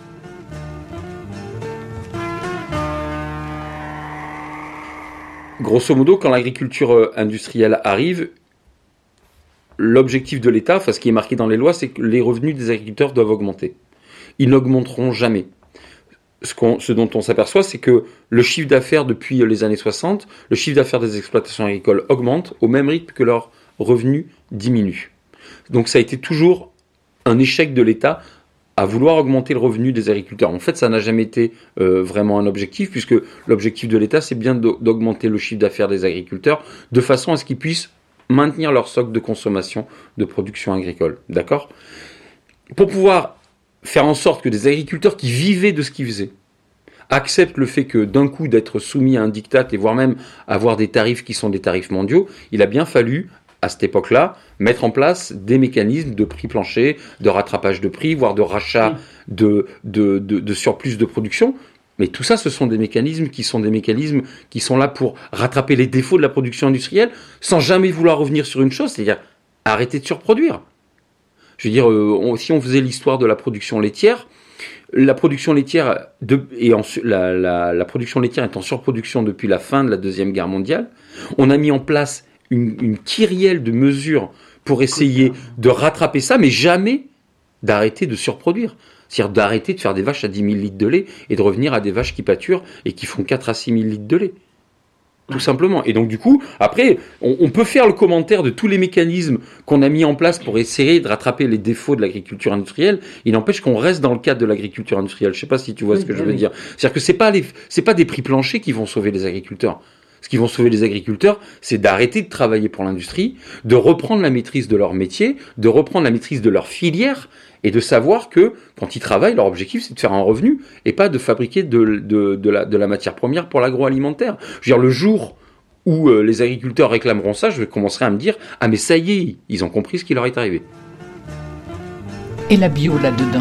Grosso modo, quand l'agriculture industrielle arrive, l'objectif de l'État, ce qui est marqué dans les lois, c'est que les revenus des agriculteurs doivent augmenter. Ils n'augmenteront jamais. Ce dont on s'aperçoit, c'est que le chiffre d'affaires depuis les années 60, le chiffre d'affaires des exploitations agricoles augmente au même rythme que leurs revenus diminuent. Donc ça a été toujours un échec de l'État à vouloir augmenter le revenu des agriculteurs. En fait, ça n'a jamais été vraiment un objectif, puisque l'objectif de l'État, c'est bien d'augmenter le chiffre d'affaires des agriculteurs de façon à ce qu'ils puissent maintenir leur socle de consommation de production agricole. D'accord ? Pour pouvoir faire en sorte que des agriculteurs qui vivaient de ce qu'ils faisaient acceptent le fait que d'un coup d'être soumis à un diktat et voire même avoir des tarifs qui sont des tarifs mondiaux, il a bien fallu à cette époque-là, mettre en place des mécanismes de prix plancher, de rattrapage de prix, voire de rachat de surplus de production. Mais tout ça, ce sont des mécanismes qui sont là pour rattraper les défauts de la production industrielle, sans jamais vouloir revenir sur une chose, c'est-à-dire arrêter de surproduire. Je veux dire, si on faisait l'histoire de la production laitière, la production laitière la production laitière est en surproduction depuis la fin de la Deuxième Guerre mondiale. On a mis en place une kyrielle de mesures pour essayer de rattraper ça, mais jamais d'arrêter de surproduire. C'est-à-dire d'arrêter de faire des vaches à 10 000 litres de lait et de revenir à des vaches qui pâturent et qui font 4 à 6 000 litres de lait. tout simplement. Et donc du coup, après, on peut faire le commentaire de tous les mécanismes qu'on a mis en place pour essayer de rattraper les défauts de l'agriculture industrielle. Il n'empêche qu'on reste dans le cadre de l'agriculture industrielle. Je sais pas si tu vois ce que je veux dire. C'est-à-dire que c'est pas des prix planchers qui vont sauver les agriculteurs. Ce qui vont sauver les agriculteurs, c'est d'arrêter de travailler pour l'industrie, de reprendre la maîtrise de leur métier, de reprendre la maîtrise de leur filière, et de savoir que quand ils travaillent, leur objectif c'est de faire un revenu et pas de fabriquer de la matière première pour l'agroalimentaire. Je veux dire, le jour où les agriculteurs réclameront ça, je commencerai à me dire « Ah mais ça y est, ils ont compris ce qui leur est arrivé ». Et la bio là-dedans?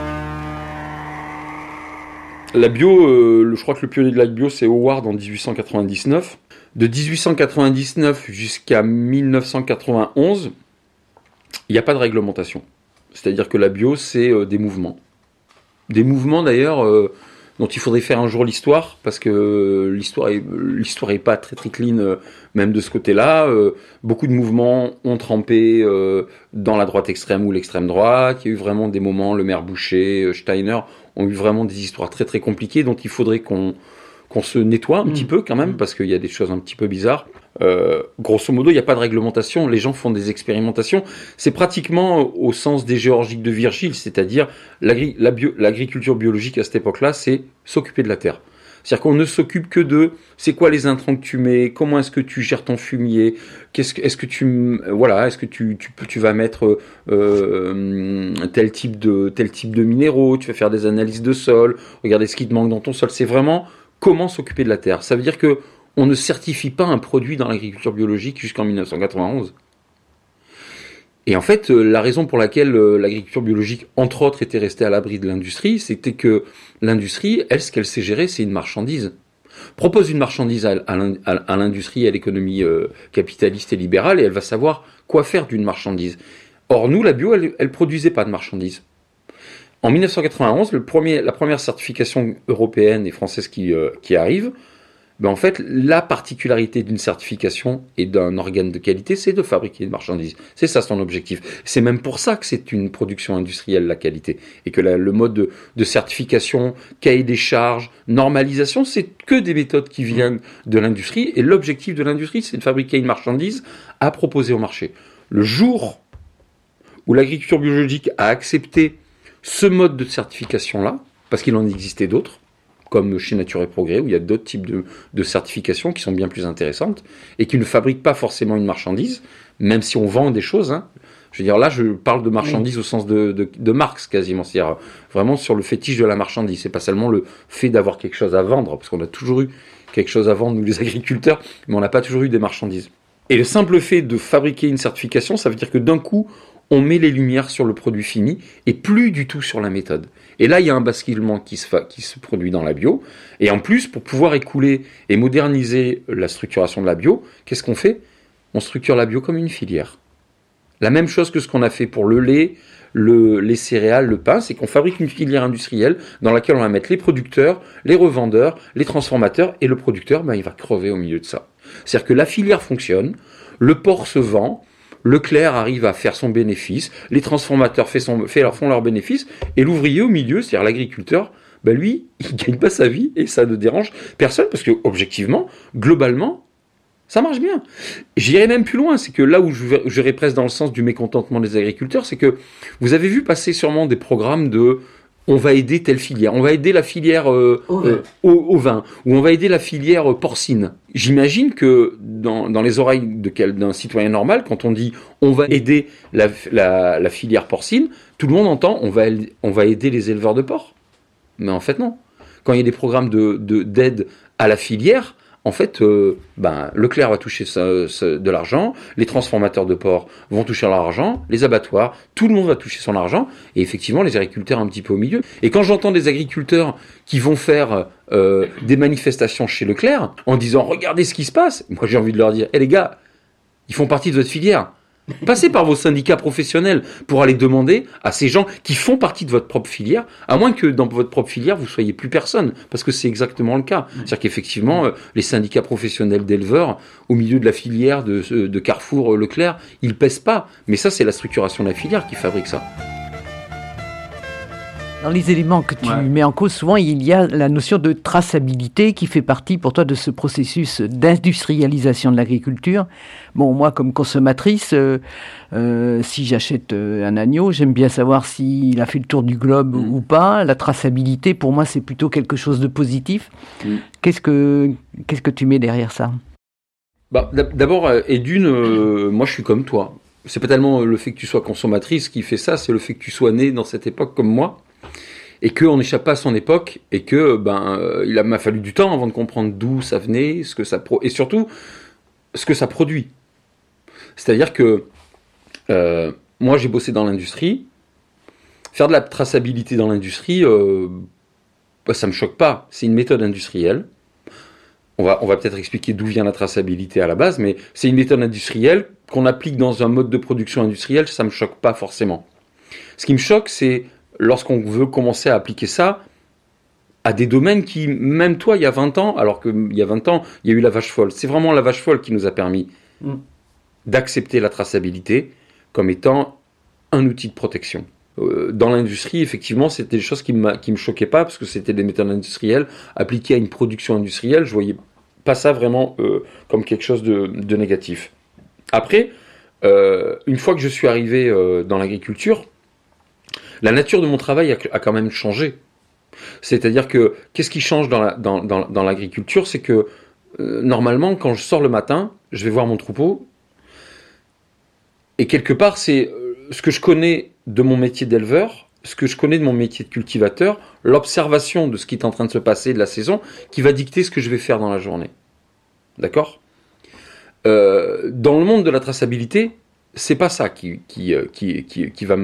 La bio, je crois que le pionnier de la bio, c'est Howard en 1899. De 1899 jusqu'à 1991, il n'y a pas de réglementation. C'est-à-dire que la bio, c'est des mouvements. Des mouvements, d'ailleurs, dont il faudrait faire un jour l'histoire, parce que l'histoire est pas très très clean, même de ce côté-là. Beaucoup de mouvements ont trempé dans la droite extrême ou l'extrême droite. Il y a eu vraiment des moments, le maire Boucher, Steiner, ont eu vraiment des histoires très très compliquées, dont il faudrait qu'on se nettoie un petit peu quand même, parce qu'il y a des choses un petit peu bizarres. Grosso modo, il n'y a pas de réglementation, les gens font des expérimentations. C'est pratiquement au sens des géorgiques de Virgile, c'est-à-dire l'agriculture biologique à cette époque-là, c'est s'occuper de la terre. C'est-à-dire qu'on ne s'occupe que de c'est quoi les intrants que tu mets, comment est-ce que tu gères ton fumier, est-ce que tu vas mettre tel type de minéraux, tu vas faire des analyses de sol, regarder ce qui te manque dans ton sol. C'est vraiment comment s'occuper de la terre. Ça veut dire que on ne certifie pas un produit dans l'agriculture biologique jusqu'en 1991. Et en fait, la raison pour laquelle l'agriculture biologique, entre autres, était restée à l'abri de l'industrie, c'était que l'industrie, elle, ce qu'elle sait gérer, c'est une marchandise. Propose une marchandise à l'industrie, à l'économie capitaliste et libérale, et elle va savoir quoi faire d'une marchandise. Or, nous, la bio, elle produisait pas de marchandise. En 1991, la première certification européenne et française qui arrive, ben en fait, la particularité d'une certification et d'un organe de qualité, c'est de fabriquer une marchandise. C'est ça son objectif. C'est même pour ça que c'est une production industrielle, la qualité. Et que le mode de certification, cahier des charges, normalisation, c'est que des méthodes qui viennent de l'industrie. Et l'objectif de l'industrie, c'est de fabriquer une marchandise à proposer au marché. Le jour où l'agriculture biologique a accepté ce mode de certification-là, parce qu'il en existait d'autres, comme chez Nature et Progrès, où il y a d'autres types de certifications qui sont bien plus intéressantes, et qui ne fabriquent pas forcément une marchandise, même si on vend des choses. Hein. Je veux dire, là, je parle de marchandise au sens de Marx, quasiment. C'est-à-dire vraiment sur le fétiche de la marchandise. C'est pas seulement le fait d'avoir quelque chose à vendre, parce qu'on a toujours eu quelque chose à vendre, nous les agriculteurs, mais on n'a pas toujours eu des marchandises. Et le simple fait de fabriquer une certification, ça veut dire que d'un coup, on met les lumières sur le produit fini et plus du tout sur la méthode. Et là, il y a un basculement qui se produit dans la bio. Et en plus, pour pouvoir écouler et moderniser la structuration de la bio, qu'est-ce qu'on fait ? On structure la bio comme une filière. La même chose que ce qu'on a fait pour le lait, les céréales, le pain, c'est qu'on fabrique une filière industrielle dans laquelle on va mettre les producteurs, les revendeurs, les transformateurs, et le producteur, ben, il va crever au milieu de ça. C'est-à-dire que la filière fonctionne, le porc se vend, Leclerc arrive à faire son bénéfice, les transformateurs font leur bénéfice, et l'ouvrier au milieu, c'est-à-dire l'agriculteur, ben lui, il ne gagne pas sa vie, et ça ne dérange personne, parce que objectivement, globalement, ça marche bien. J'irai même plus loin, c'est que là où j'irai presque dans le sens du mécontentement des agriculteurs, c'est que vous avez vu passer sûrement des programmes de on va aider telle filière, on va aider la filière au vin, ou on va aider la filière porcine. J'imagine que dans les oreilles d'un citoyen normal, quand on dit on va aider la filière porcine, tout le monde entend on va aider les éleveurs de porc. Mais en fait non. Quand il y a des programmes d'aide à la filière, en fait, Leclerc va toucher de l'argent, les transformateurs de porc vont toucher leur argent, les abattoirs, tout le monde va toucher son argent, et effectivement, les agriculteurs un petit peu au milieu. Et quand j'entends des agriculteurs qui vont faire des manifestations chez Leclerc, en disant « Regardez ce qui se passe », moi j'ai envie de leur dire « les gars, ils font partie de votre filière. Passez par vos syndicats professionnels pour aller demander à ces gens qui font partie de votre propre filière, à moins que dans votre propre filière, vous soyez plus personne, parce que c'est exactement le cas. C'est-à-dire qu'effectivement, les syndicats professionnels d'éleveurs, au milieu de la filière de Carrefour Leclerc, ils pèsent pas. Mais ça, c'est la structuration de la filière qui fabrique ça. Dans les éléments que tu mets en cause, souvent, il y a la notion de traçabilité qui fait partie pour toi de ce processus d'industrialisation de l'agriculture. Bon, moi, comme consommatrice, si j'achète un agneau, j'aime bien savoir s'il a fait le tour du globe ou pas. La traçabilité, pour moi, c'est plutôt quelque chose de positif. Qu'est-ce que tu mets derrière ça ? D'abord, moi, je suis comme toi. C'est pas tellement le fait que tu sois consommatrice qui fait ça, c'est le fait que tu sois né dans cette époque comme moi. Et qu'on n'échappe pas à son époque, et que il m'a fallu du temps avant de comprendre d'où ça venait, et surtout ce que ça produit. C'est-à-dire que moi j'ai bossé dans l'industrie, faire de la traçabilité dans l'industrie, ça me choque pas. C'est une méthode industrielle. On va peut-être expliquer d'où vient la traçabilité à la base, mais c'est une méthode industrielle qu'on applique dans un mode de production industriel, ça me choque pas forcément. Ce qui me choque, c'est lorsqu'on veut commencer à appliquer ça à des domaines qui, même toi, il y a 20 ans, alors qu'il y a 20 ans, il y a eu la vache folle. C'est vraiment la vache folle qui nous a permis d'accepter la traçabilité comme étant un outil de protection. Dans l'industrie, effectivement, c'était des choses qui me choquaient pas, parce que c'était des méthodes industrielles appliquées à une production industrielle. Je voyais pas ça vraiment comme quelque chose de négatif. Après, une fois que je suis arrivé dans l'agriculture, la nature de mon travail a quand même changé. C'est-à-dire que, qu'est-ce qui change dans l'agriculture ? C'est que, normalement, quand je sors le matin, je vais voir mon troupeau, et quelque part, c'est ce que je connais de mon métier d'éleveur, ce que je connais de mon métier de cultivateur, l'observation de ce qui est en train de se passer de la saison, qui va dicter ce que je vais faire dans la journée. D'accord ? Dans le monde de la traçabilité, c'est pas ça qui va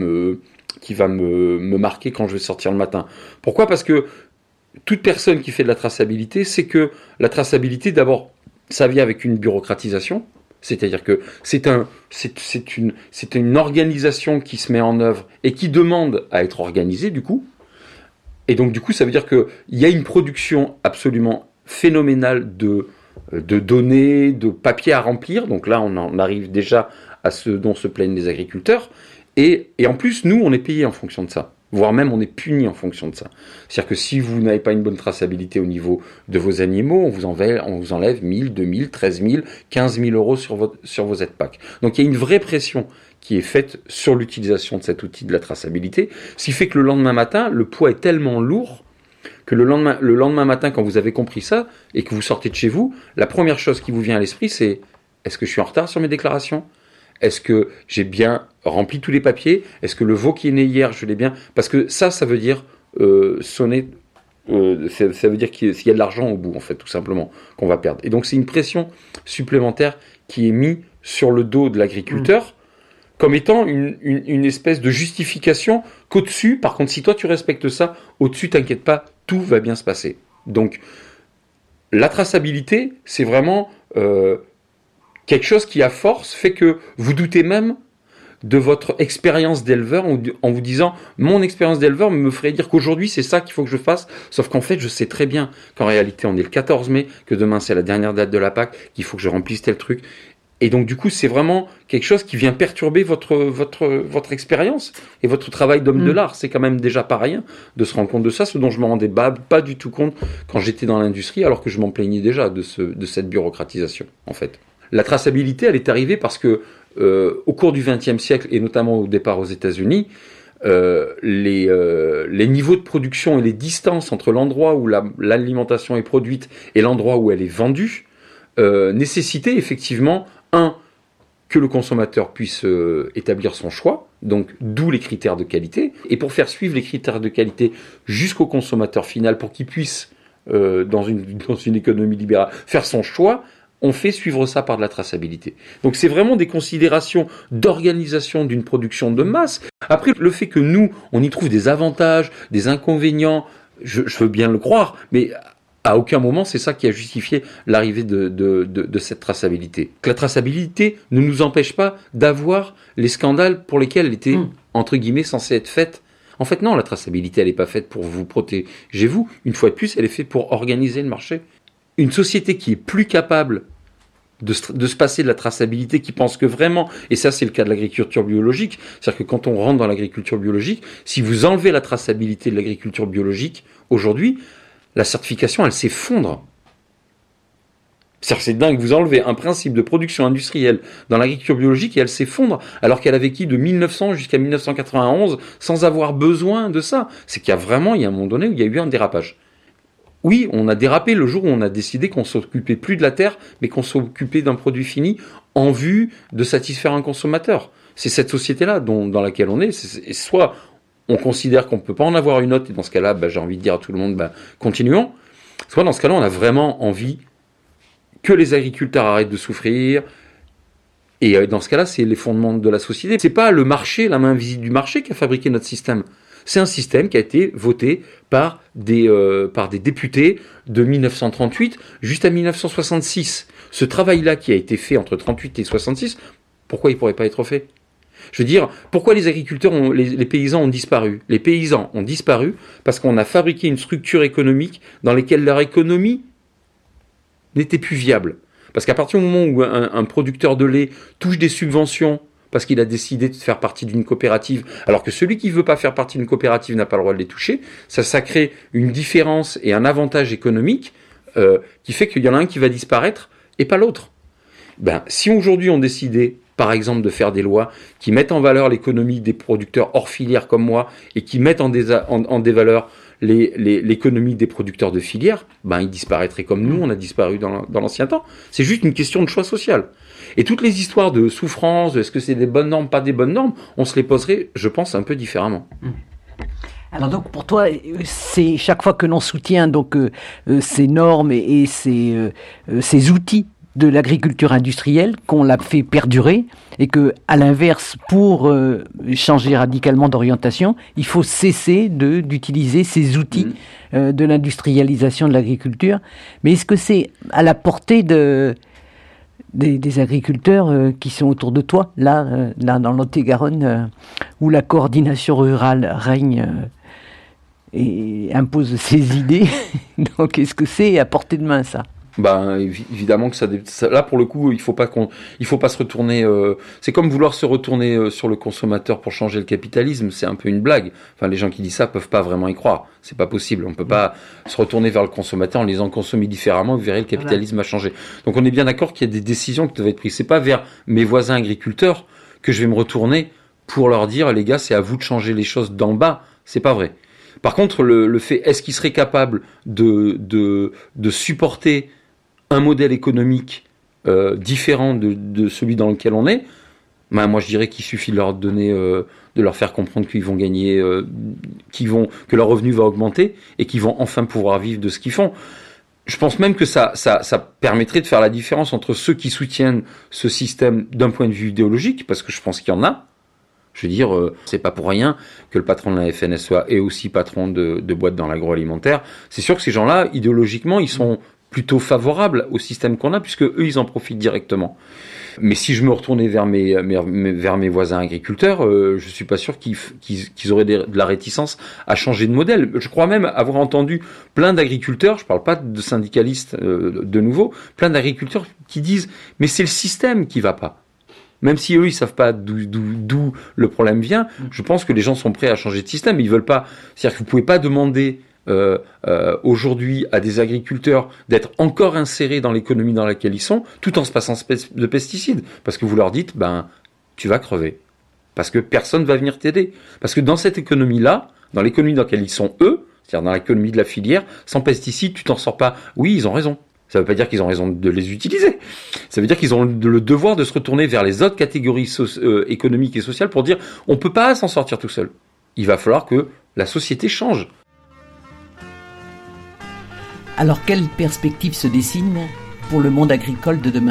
me marquer quand je vais sortir le matin. Pourquoi ? Parce que toute personne qui fait de la traçabilité sait que la traçabilité, d'abord, ça vient avec une bureaucratisation, c'est-à-dire que c'est une organisation qui se met en œuvre et qui demande à être organisée, du coup. Et donc, du coup, ça veut dire qu'il y a une production absolument phénoménale de données, de papier à remplir. Donc là, on en arrive déjà à ce dont se plaignent les agriculteurs. Et en plus, nous, on est payé en fonction de ça. Voire même, on est puni en fonction de ça. C'est-à-dire que si vous n'avez pas une bonne traçabilité au niveau de vos animaux, on vous enlève 1000, 2000, 13 000, 15 000 euros sur vos aides-PAC. Donc il y a une vraie pression qui est faite sur l'utilisation de cet outil de la traçabilité, ce qui fait que le lendemain matin, le poids est tellement lourd que le lendemain matin, quand vous avez compris ça, et que vous sortez de chez vous, la première chose qui vous vient à l'esprit, c'est « Est-ce que je suis en retard sur mes déclarations ? Est-ce que j'ai bien rempli tous les papiers ? Est-ce que le veau qui est né hier, je l'ai bien ?» Parce que ça veut dire sonner, ça veut dire qu'il y a de l'argent au bout, en fait, tout simplement, qu'on va perdre. Et donc, c'est une pression supplémentaire qui est mise sur le dos de l'agriculteur comme étant une espèce de justification qu'au-dessus, par contre, si toi tu respectes ça, au-dessus, t'inquiète pas, tout va bien se passer. Donc, la traçabilité, c'est vraiment quelque chose qui, à force, fait que vous doutez même de votre expérience d'éleveur en vous disant « Mon expérience d'éleveur me ferait dire qu'aujourd'hui, c'est ça qu'il faut que je fasse. » Sauf qu'en fait, je sais très bien qu'en réalité, on est le 14 mai, que demain, c'est la dernière date de la PAC, qu'il faut que je remplisse tel truc. Et donc, du coup, c'est vraiment quelque chose qui vient perturber votre expérience et votre travail d'homme de l'art. C'est quand même déjà pas rien de se rendre compte de ça, ce dont je me rendais pas du tout compte quand j'étais dans l'industrie, alors que je m'en plaignais déjà de cette bureaucratisation, en fait. La traçabilité, elle est arrivée parce que, au cours du XXe siècle, et notamment au départ aux États-Unis, les niveaux de production et les distances entre l'endroit où l'alimentation est produite et l'endroit où elle est vendue nécessitaient effectivement, que le consommateur puisse établir son choix, donc d'où les critères de qualité, et pour faire suivre les critères de qualité jusqu'au consommateur final, pour qu'il puisse, dans une économie libérale, faire son choix, on fait suivre ça par de la traçabilité. Donc c'est vraiment des considérations d'organisation d'une production de masse. Après, le fait que nous, on y trouve des avantages, des inconvénients, je veux bien le croire, mais à aucun moment, c'est ça qui a justifié l'arrivée de cette traçabilité. La traçabilité ne nous empêche pas d'avoir les scandales pour lesquels elle était, entre guillemets, censée être faite. En fait, non, la traçabilité, elle n'est pas faite pour vous protéger, vous. Une fois de plus, elle est faite pour organiser le marché. Une société qui est plus capable de se passer de la traçabilité, qui pensent que vraiment, et ça c'est le cas de l'agriculture biologique, c'est-à-dire que quand on rentre dans l'agriculture biologique, si vous enlevez la traçabilité de l'agriculture biologique, aujourd'hui, la certification, elle s'effondre. C'est dingue, vous enlevez un principe de production industrielle dans l'agriculture biologique et elle s'effondre, alors qu'elle a vécu de 1900 jusqu'à 1991 sans avoir besoin de ça. C'est qu'il y a vraiment, il y a un moment donné où il y a eu un dérapage. Oui, on a dérapé le jour où on a décidé qu'on s'occupait plus de la terre, mais qu'on s'occupait d'un produit fini en vue de satisfaire un consommateur. C'est cette société-là dans laquelle on est. Et soit on considère qu'on ne peut pas en avoir une autre, et dans ce cas-là, j'ai envie de dire à tout le monde, continuons. Soit dans ce cas-là, on a vraiment envie que les agriculteurs arrêtent de souffrir. Et dans ce cas-là, c'est les fondements de la société. C'est pas le marché, la main invisible du marché qui a fabriqué notre système. C'est un système qui a été voté par des députés de 1938 jusqu'à 1966. Ce travail-là qui a été fait entre 38 et 66, pourquoi il ne pourrait pas être fait ? Je veux dire, pourquoi les agriculteurs, les paysans ont disparu ? Les paysans ont disparu parce qu'on a fabriqué une structure économique dans laquelle leur économie n'était plus viable. Parce qu'à partir du moment où un producteur de lait touche des subventions parce qu'il a décidé de faire partie d'une coopérative, alors que celui qui ne veut pas faire partie d'une coopérative n'a pas le droit de les toucher, ça crée une différence et un avantage économique qui fait qu'il y en a un qui va disparaître et pas l'autre. Si aujourd'hui on décidait, par exemple, de faire des lois qui mettent en valeur l'économie des producteurs hors filière comme moi et qui mettent en dévaleur l'économie des producteurs de filière, ils disparaîtraient comme nous, on a disparu dans l'ancien temps. C'est juste une question de choix social. Et toutes les histoires de souffrance, est-ce que c'est des bonnes normes, pas des bonnes normes, on se les poserait, je pense, un peu différemment. Alors donc pour toi, c'est chaque fois que l'on soutient donc ces normes et ces outils de l'agriculture industrielle qu'on l'a fait perdurer et que, à l'inverse, pour changer radicalement d'orientation, il faut cesser d'utiliser ces outils de l'industrialisation de l'agriculture. Mais est-ce que c'est à la portée des agriculteurs qui sont autour de toi, là dans Lot-et-Garonne, où la coordination rurale règne et impose ses idées? Donc est-ce que c'est à portée de main, ça? Évidemment que ça là pour le coup il faut pas se retourner c'est comme vouloir se retourner sur le consommateur pour changer le capitalisme, c'est un peu une blague. Enfin, les gens qui disent ça peuvent pas vraiment y croire, c'est pas possible, on peut pas se retourner vers le consommateur en les disant consommer différemment, vous verrez le capitalisme a changé. Donc on est bien d'accord qu'il y a des décisions qui doivent être prises, c'est pas vers mes voisins agriculteurs que je vais me retourner pour leur dire les gars, c'est à vous de changer les choses d'en bas, c'est pas vrai. Par contre, le fait, est-ce qu'ils seraient capables de supporter un modèle économique différent de celui dans lequel on est, moi je dirais qu'il suffit de leur donner, de leur faire comprendre qu'ils vont gagner, que leur revenu va augmenter et qu'ils vont enfin pouvoir vivre de ce qu'ils font. Je pense même que ça permettrait de faire la différence entre ceux qui soutiennent ce système d'un point de vue idéologique, parce que je pense qu'il y en a. Je veux dire, c'est pas pour rien que le patron de la FNSEA est aussi patron de boîtes dans l'agroalimentaire. C'est sûr que ces gens-là, idéologiquement, ils sont plutôt favorables au système qu'on a, puisque eux, ils en profitent directement. Mais si je me retournais vers mes voisins agriculteurs, je suis pas sûr qu'ils auraient de la réticence à changer de modèle. Je crois même avoir entendu plein d'agriculteurs, je parle pas de syndicalistes de nouveau, plein d'agriculteurs qui disent « mais c'est le système qui va pas ». Même si eux, ils savent pas d'où le problème vient, je pense que les gens sont prêts à changer de système. Ils veulent pas. C'est-à-dire que vous pouvez pas demander aujourd'hui à des agriculteurs d'être encore insérés dans l'économie dans laquelle ils sont, tout en se passant de pesticides, parce que vous leur dites, tu vas crever, parce que personne va venir t'aider, parce que dans cette économie-là, dans l'économie dans laquelle ils sont eux, c'est-à-dire dans l'économie de la filière, sans pesticides, tu t'en sors pas. Oui, ils ont raison. Ça ne veut pas dire qu'ils ont raison de les utiliser. Ça veut dire qu'ils ont le devoir de se retourner vers les autres catégories économiques et sociales pour dire on ne peut pas s'en sortir tout seul. Il va falloir que la société change. Alors, quelle perspective se dessine pour le monde agricole de demain ?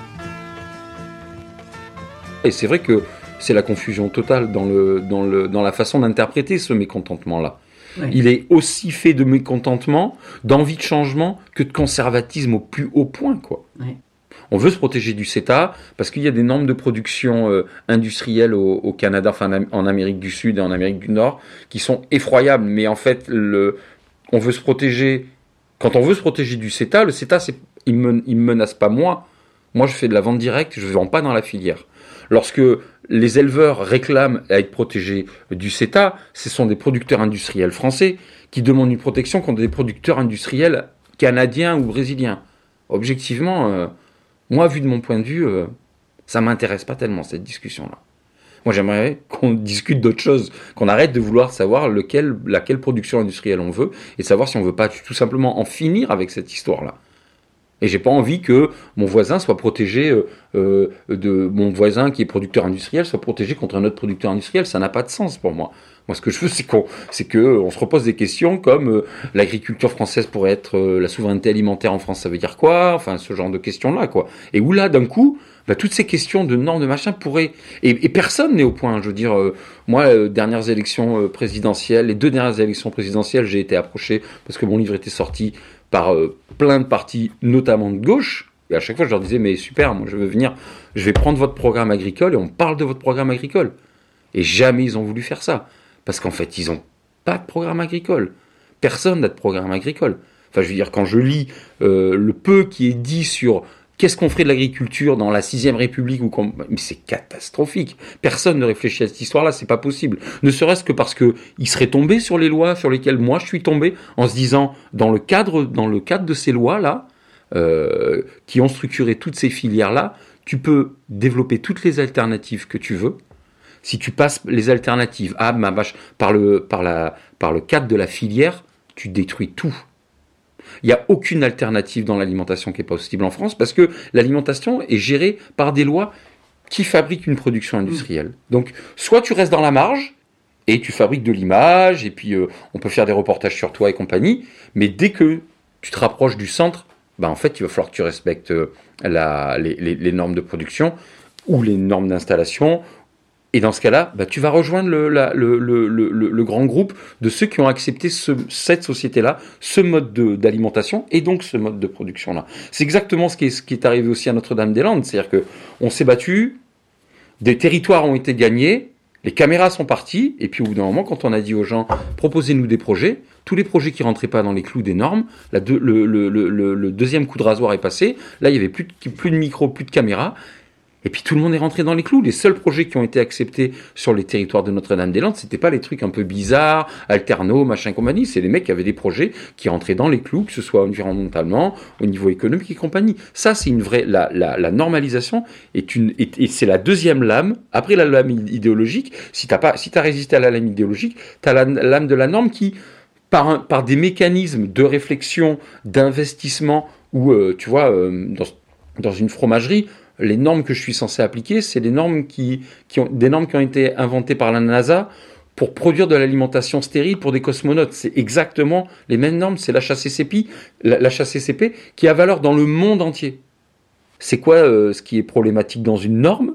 Et c'est vrai que c'est la confusion totale dans la façon d'interpréter ce mécontentement-là. Oui. Il est aussi fait de mécontentement, d'envie de changement, que de conservatisme au plus haut point, quoi. Oui. On veut se protéger du CETA parce qu'il y a des normes de production industrielle au Canada, enfin en Amérique du Sud et en Amérique du Nord, qui sont effroyables. Mais en fait, on veut se protéger. Quand on veut se protéger du CETA, le CETA, il me menace pas moi. Moi, je fais de la vente directe, je ne vends pas dans la filière. Lorsque les éleveurs réclament à être protégés du CETA, ce sont des producteurs industriels français qui demandent une protection contre des producteurs industriels canadiens ou brésiliens. Objectivement, moi, vu de mon point de vue, ça ne m'intéresse pas tellement, cette discussion-là. Moi, j'aimerais qu'on discute d'autre chose, qu'on arrête de vouloir savoir laquelle production industrielle on veut, et savoir si on ne veut pas tout simplement en finir avec cette histoire-là. Et j'ai pas envie que mon voisin soit protégé mon voisin qui est producteur industriel soit protégé contre un autre producteur industriel. Ça n'a pas de sens pour moi. Moi, ce que je veux, c'est qu'on se repose des questions comme l'agriculture française pourrait être la souveraineté alimentaire en France, ça veut dire quoi? Enfin, ce genre de questions-là, quoi. Et où là, d'un coup, toutes ces questions de normes, de machin pourraient... Et personne n'est au point. Je veux dire, moi, dernières élections présidentielles, les 2 dernières élections présidentielles, j'ai été approché parce que mon livre était sorti par plein de partis, notamment de gauche. Et à chaque fois, je leur disais, mais super, moi, je veux venir, je vais prendre votre programme agricole et on parle de votre programme agricole. Et jamais ils ont voulu faire ça. Parce qu'en fait, ils n'ont pas de programme agricole. Personne n'a de programme agricole. Enfin, je veux dire, quand je lis le peu qui est dit sur qu'est-ce qu'on ferait de l'agriculture dans la 6ème République, mais c'est catastrophique. Personne ne réfléchit à cette histoire-là, c'est pas possible. Ne serait-ce que parce qu'ils seraient tombés sur les lois sur lesquelles moi je suis tombé, en se disant, dans le cadre de ces lois-là, qui ont structuré toutes ces filières-là, tu peux développer toutes les alternatives que tu veux. Si tu passes les alternatives par le cadre de la filière, tu détruis tout. Il n'y a aucune alternative dans l'alimentation qui est possible en France parce que l'alimentation est gérée par des lois qui fabriquent une production industrielle. Donc, soit tu restes dans la marge et tu fabriques de l'image et puis on peut faire des reportages sur toi et compagnie, mais dès que tu te rapproches du centre, en fait, il va falloir que tu respectes les normes de production ou les normes d'installation. Et dans ce cas-là, tu vas rejoindre le grand groupe de ceux qui ont accepté cette société-là, ce mode d'alimentation et donc ce mode de production-là. C'est exactement ce qui est arrivé aussi à Notre-Dame-des-Landes. C'est-à-dire qu'on s'est battu, des territoires ont été gagnés, les caméras sont parties, et puis au bout d'un moment, quand on a dit aux gens « proposez-nous des projets », tous les projets qui ne rentraient pas dans les clous des normes, le deuxième coup de rasoir est passé, là il n'y avait plus de micro, plus de caméras, et puis tout le monde est rentré dans les clous. Les seuls projets qui ont été acceptés sur les territoires de Notre-Dame-des-Landes, c'était pas les trucs un peu bizarres, alterno, machin compagnie. C'est les mecs qui avaient des projets qui rentraient dans les clous, que ce soit environnementalement, au niveau économique et compagnie. Ça, c'est une vraie, la normalisation et c'est la deuxième lame. Après la lame idéologique, si t'as résisté à la lame idéologique, t'as la lame de la norme qui, par des mécanismes de réflexion, d'investissement, ou dans une fromagerie, les normes que je suis censé appliquer, c'est des normes qui ont été inventées par la NASA pour produire de l'alimentation stérile pour des cosmonautes. C'est exactement les mêmes normes, c'est l'HACCP qui a valeur dans le monde entier. C'est quoi ce qui est problématique dans une norme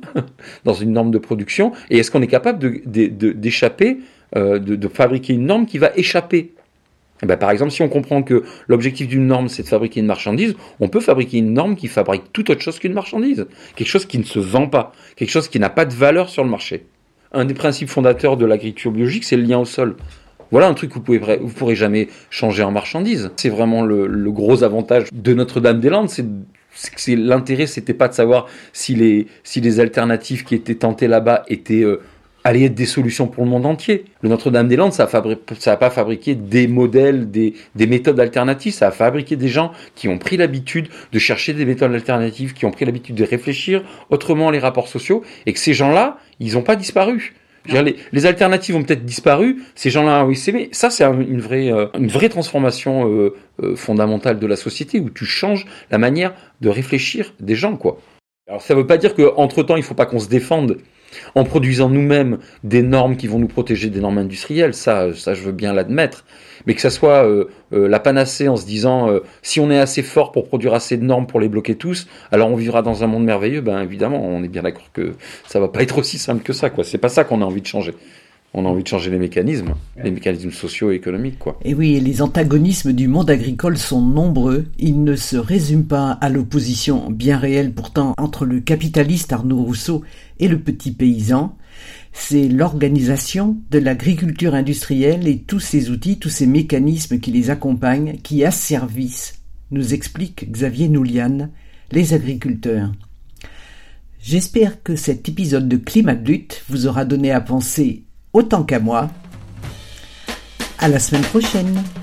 de production, et est-ce qu'on est capable d'échapper, de fabriquer une norme qui va échapper? Par exemple, si on comprend que l'objectif d'une norme, c'est de fabriquer une marchandise, on peut fabriquer une norme qui fabrique tout autre chose qu'une marchandise. Quelque chose qui ne se vend pas, quelque chose qui n'a pas de valeur sur le marché. Un des principes fondateurs de l'agriculture biologique, c'est le lien au sol. Voilà un truc que vous pourrez jamais changer en marchandise. C'est vraiment le gros avantage de Notre-Dame-des-Landes, c'est l'intérêt, c'était pas de savoir si les alternatives qui étaient tentées là-bas allaient être des solutions pour le monde entier. Le Notre-Dame-des-Landes, ça a pas fabriqué des modèles, des méthodes alternatives, ça a fabriqué des gens qui ont pris l'habitude de chercher des méthodes alternatives, qui ont pris l'habitude de réfléchir autrement les rapports sociaux, et que ces gens-là, ils n'ont pas disparu. Les alternatives ont peut-être disparu, ces gens-là ont essaimé. Ça, c'est une vraie transformation fondamentale de la société, où tu changes la manière de réfléchir des gens, quoi. Alors ça ne veut pas dire qu'entre-temps, il ne faut pas qu'on se défende en produisant nous-mêmes des normes qui vont nous protéger des normes industrielles, ça je veux bien l'admettre, mais que ça soit la panacée en se disant si on est assez fort pour produire assez de normes pour les bloquer tous, alors on vivra dans un monde merveilleux, évidemment, on est bien d'accord que ça va pas être aussi simple que ça, quoi. C'est pas ça qu'on a envie de changer. On a envie de changer les mécanismes socio-économiques, quoi. Et oui, les antagonismes du monde agricole sont nombreux. Ils ne se résument pas à l'opposition bien réelle pourtant entre le capitaliste Arnaud Rousseau et le petit paysan. C'est l'organisation de l'agriculture industrielle et tous ces outils, tous ces mécanismes qui les accompagnent, qui asservissent, nous explique Xavier Noulian, les agriculteurs. J'espère que cet épisode de Climat de lutte vous aura donné à penser autant qu'à moi. À la semaine prochaine.